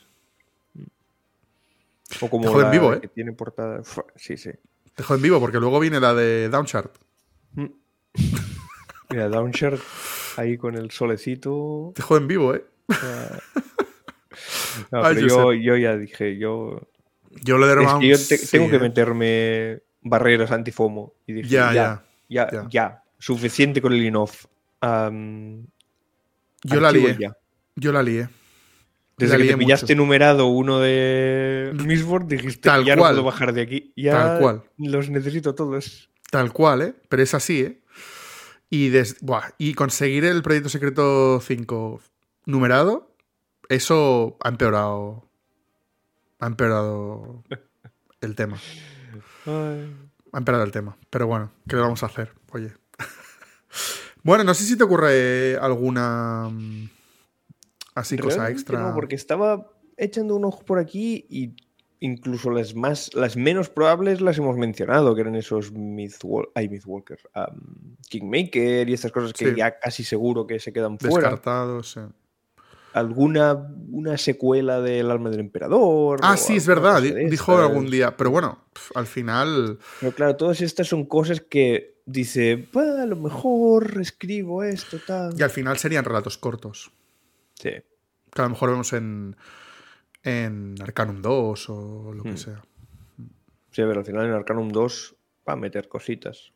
O como Te joden la vivo, ¿eh? que tiene portada. Uf, sí, sí. Te joden vivo, porque luego viene la de Downchart. Mm. Mira, Downshard ahí con el solecito. Te joden vivo, ¿eh? Ah. No, Ay, pero yo, Josep. yo ya dije, yo. Yo Es Leatherbound. que yo te- sí, tengo que ¿eh? meterme barreras antifomo. Y dije, Ya, ya, ya, ya, ya, ya. O suficiente con el in-off. Um, Yo la lié. Ya. Yo la lié. Desde la que te pillaste mucho. Numerado uno de Mistborn, dijiste Tal ya cual. no puedo bajar de aquí. Ya Tal cual. Los necesito todos. Tal cual, ¿eh? Pero es así, ¿eh? Y, des... Buah, y conseguir el Proyecto Secreto cinco numerado, eso ha empeorado. Ha empeorado el tema. Ay. Ha empeorado el tema. Pero bueno, ¿qué le vamos a hacer? Oye. Bueno, no sé si te ocurre alguna así cosa Realmente extra. No, porque estaba echando un ojo por aquí y incluso las más, las menos probables las hemos mencionado, que eran esos Mythwalker, ay, Mythwalker, um, Kingmaker y estas cosas que Sí. ya casi seguro que se quedan fuera. Descartados, sí. Alguna una secuela del Alma del Emperador. Ah, sí, es verdad, dijo algún día. Pero bueno, pf, al final... Pero claro, todas estas son cosas que dice, pues, a lo mejor escribo esto, tal. Y al final serían relatos cortos. Sí. Que a lo mejor vemos en, en Arcanum dos o lo que Hmm. sea. Sí, pero al final en Arcanum dos va a meter cositas.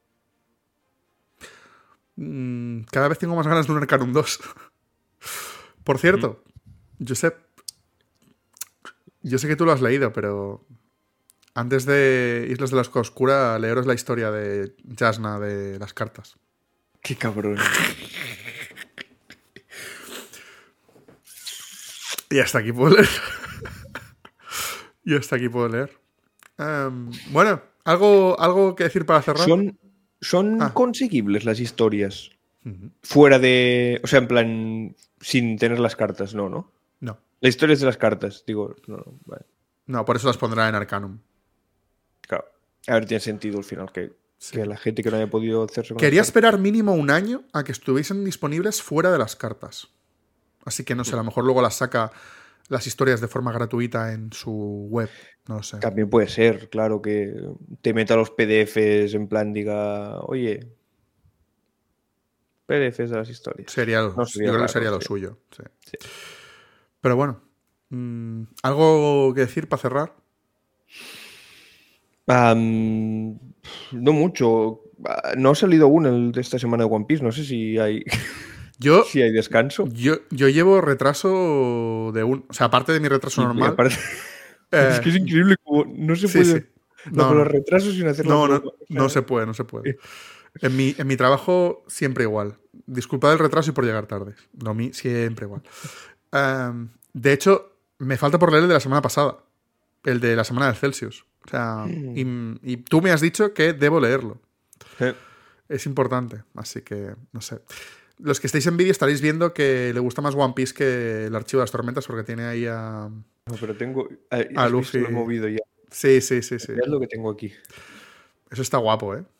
Mm, cada vez tengo más ganas de un Arcanum dos. Por cierto, mm. Josep, yo sé que tú lo has leído, pero antes de Islas de la Osca Oscura, leeros la historia de Jasna de las cartas. ¡Qué cabrón! Y hasta aquí puedo leer. Y hasta aquí puedo leer. Um, bueno, ¿algo, ¿algo que decir para cerrar? Son, son ah. conseguibles las historias. Uh-huh. Fuera de... O sea, en plan... Sin tener las cartas, no, ¿no? No. La historia es de las cartas, digo. No, no, vale. No, por eso las pondrá en Arcanum. Claro. A ver, tiene sentido al final que, sí. que la gente que no haya podido hacerse con Quería esperar mínimo un año a que estuviesen disponibles fuera de las cartas. Así que no sé, a lo mejor luego las saca las historias de forma gratuita en su web. No lo sé. También puede ser, claro, que te meta los P D Fs en plan, diga, oye, P D Fs de las historias. Sería, no, sería yo creo raro, que sería sí. lo suyo. Sí. Sí. Pero bueno, mmm, ¿algo que decir para cerrar? Um, no mucho. No ha salido aún el de esta semana de One Piece. No sé si hay... Yo, si hay descanso. Yo, yo llevo retraso de un... O sea, aparte de mi retraso sí, normal... Aparte... Eh, es que es increíble como no se sí, puede... Sí. No, no, con no. los retrasos sin hacer No, la no, no se puede, no se puede. En mi, en mi trabajo siempre igual. Disculpad el retraso y por llegar tarde. No, mí siempre igual. Um, de hecho, me falta por leer el de la semana pasada. El de la semana del Celsius. O sea, mm. y, y tú me has dicho que debo leerlo. Sí. Es importante, así que no sé. Los que estáis en vídeo estaréis viendo que le gusta más One Piece que el Archivo de las Tormentas porque tiene ahí a... No, pero tengo... A, a Luffy. Lo he movido ya. Sí, sí, sí, sí. Es lo que tengo aquí. Eso está guapo, ¿eh?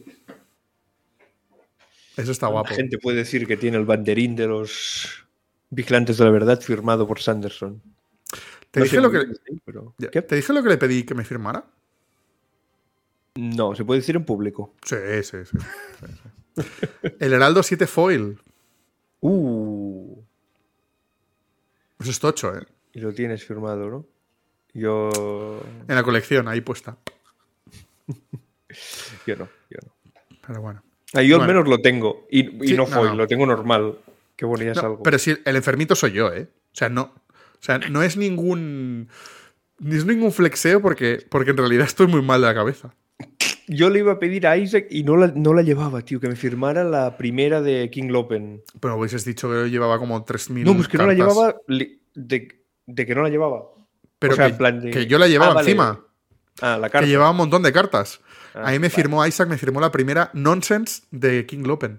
Eso está guapo. La gente puede decir que tiene el banderín de los vigilantes de la verdad firmado por Sanderson. ¿Te, no dije, sé lo que... Ahí, pero... ¿Te dije lo que le pedí que me firmara? No, se puede decir en público. Sí, sí, sí. sí, sí. El Heraldo siete Foil. Uh. Eso es tocho, ¿eh? Y lo tienes firmado, ¿no? Yo... En la colección, ahí puesta. Yo no, yo no. Pero bueno. Ah, yo bueno. al menos lo tengo. Y, y sí, no foil, no, no. Lo tengo normal. Qué bonito es no, algo. Pero si el enfermito soy yo, ¿eh? O sea, no... O sea, no es ningún... Ni es ningún flexeo porque, porque en realidad estoy muy mal de la cabeza. Yo le iba a pedir a Isaac y no la, no la llevaba, tío. Que me firmara la primera de King Lopen. Pero hubieses dicho que llevaba como tres mil No, pues que cartas. no la llevaba... De, de que no la llevaba. Pero o sea, que, en plan de... que yo la llevaba ah, vale. encima. Ah, la carta. Que llevaba un montón de cartas. Ah, a mí me vale. firmó Isaac, me firmó la primera Nonsense de King Lopen.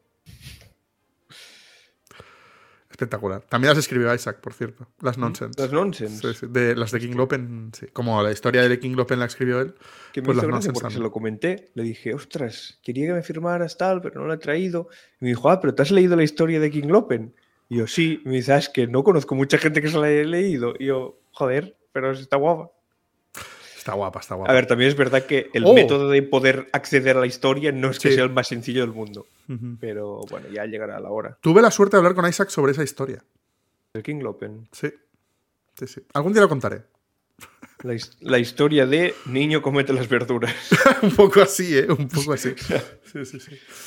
Espectacular. También las escribió Isaac, por cierto. Las Nonsense. Las Nonsense. Sí, sí. De, las de King Lopen, sí. Como la historia de King Lopen la escribió él. Que me pues hizo las gracia Nonsense porque también. se lo comenté. Le dije, ostras, quería que me firmaras tal, pero no la he traído. Y me dijo, ah, pero ¿te has leído la historia de King Lopen? Y yo, sí. Y me dice, ah, es que no conozco mucha gente que se la haya leído. Y yo, joder, pero está guapa. Está guapa, está guapa. A ver, también es verdad que el Oh. método de poder acceder a la historia no es que Sí. sea el más sencillo del mundo. Uh-huh. Pero bueno, ya llegará la hora. Tuve la suerte de hablar con Isaac sobre esa historia. El King Lopen. Sí. Sí, sí. Algún día lo contaré. La, his- la historia de niño comete las verduras. Un poco así, ¿eh? Un poco así. Sí, sí, sí.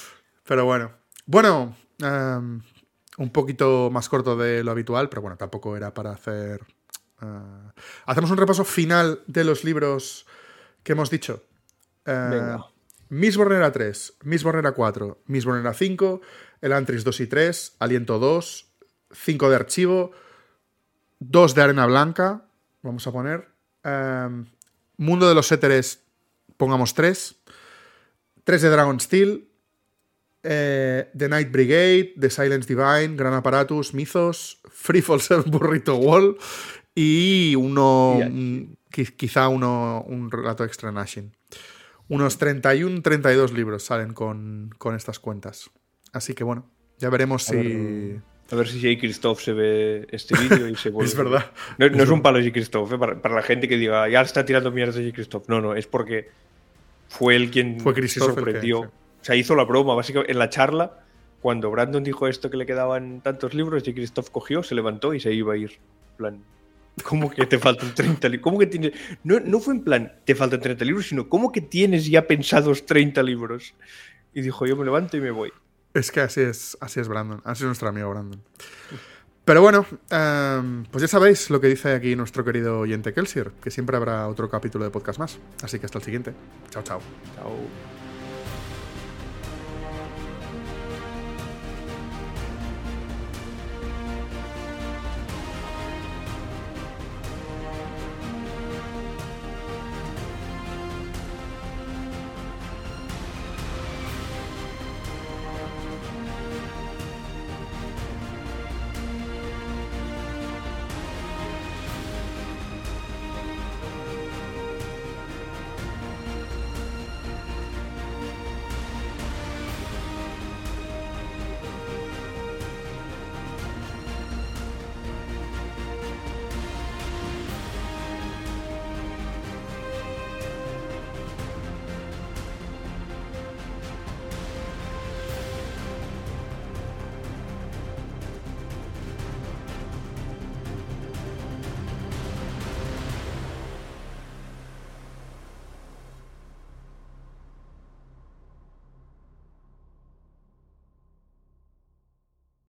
Pero bueno. Bueno, um, un poquito más corto de lo habitual, pero bueno, tampoco era para hacer... Uh... Hacemos un repaso final de los libros que hemos dicho. Uh, Venga. Mistborn era tres, Mistborn era cuatro, Mistborn era cinco, Elantris dos y tres, Aliento dos, cinco de archivo, dos de arena blanca, vamos a poner. Um, Mundo de los éteres, pongamos tres, tres de Dragonsteel, eh, The Night Brigade, The Silence Divine, Gran Apparatus, Mythos, Free Fall Seven Burrito Wall y uno, Yeah. un, quizá uno, un relato extra en Ashen. Unos treinta y uno, treinta y dos libros salen con, con estas cuentas. Así que bueno, ya veremos A si... ver, a ver si J. Christoph se ve este vídeo y se vuelve... Es verdad. No, no es, es, verdad. un palo J. Christoph, ¿eh? para, para la gente que diga, ya está tirando mierda de J. Christoph. No, no, es porque fue él quien Fue se Christoph sorprendió. el que, sí. O sea, hizo la broma, básicamente, en la charla, cuando Brandon dijo esto que le quedaban tantos libros, J. Christoph cogió, se levantó y se iba a ir. En plan, ¿cómo que te faltan treinta libros? ¿Cómo que tienes...? No, no fue en plan, te faltan treinta libros, sino ¿cómo que tienes ya pensados treinta libros? Y dijo, yo me levanto y me voy. Es que así es, así es Brandon, así es nuestro amigo Brandon. Pero bueno, um, pues ya sabéis lo que dice aquí nuestro querido oyente Kelsier, que siempre habrá otro capítulo de podcast más. Así que hasta el siguiente. Chao, chao. Chao.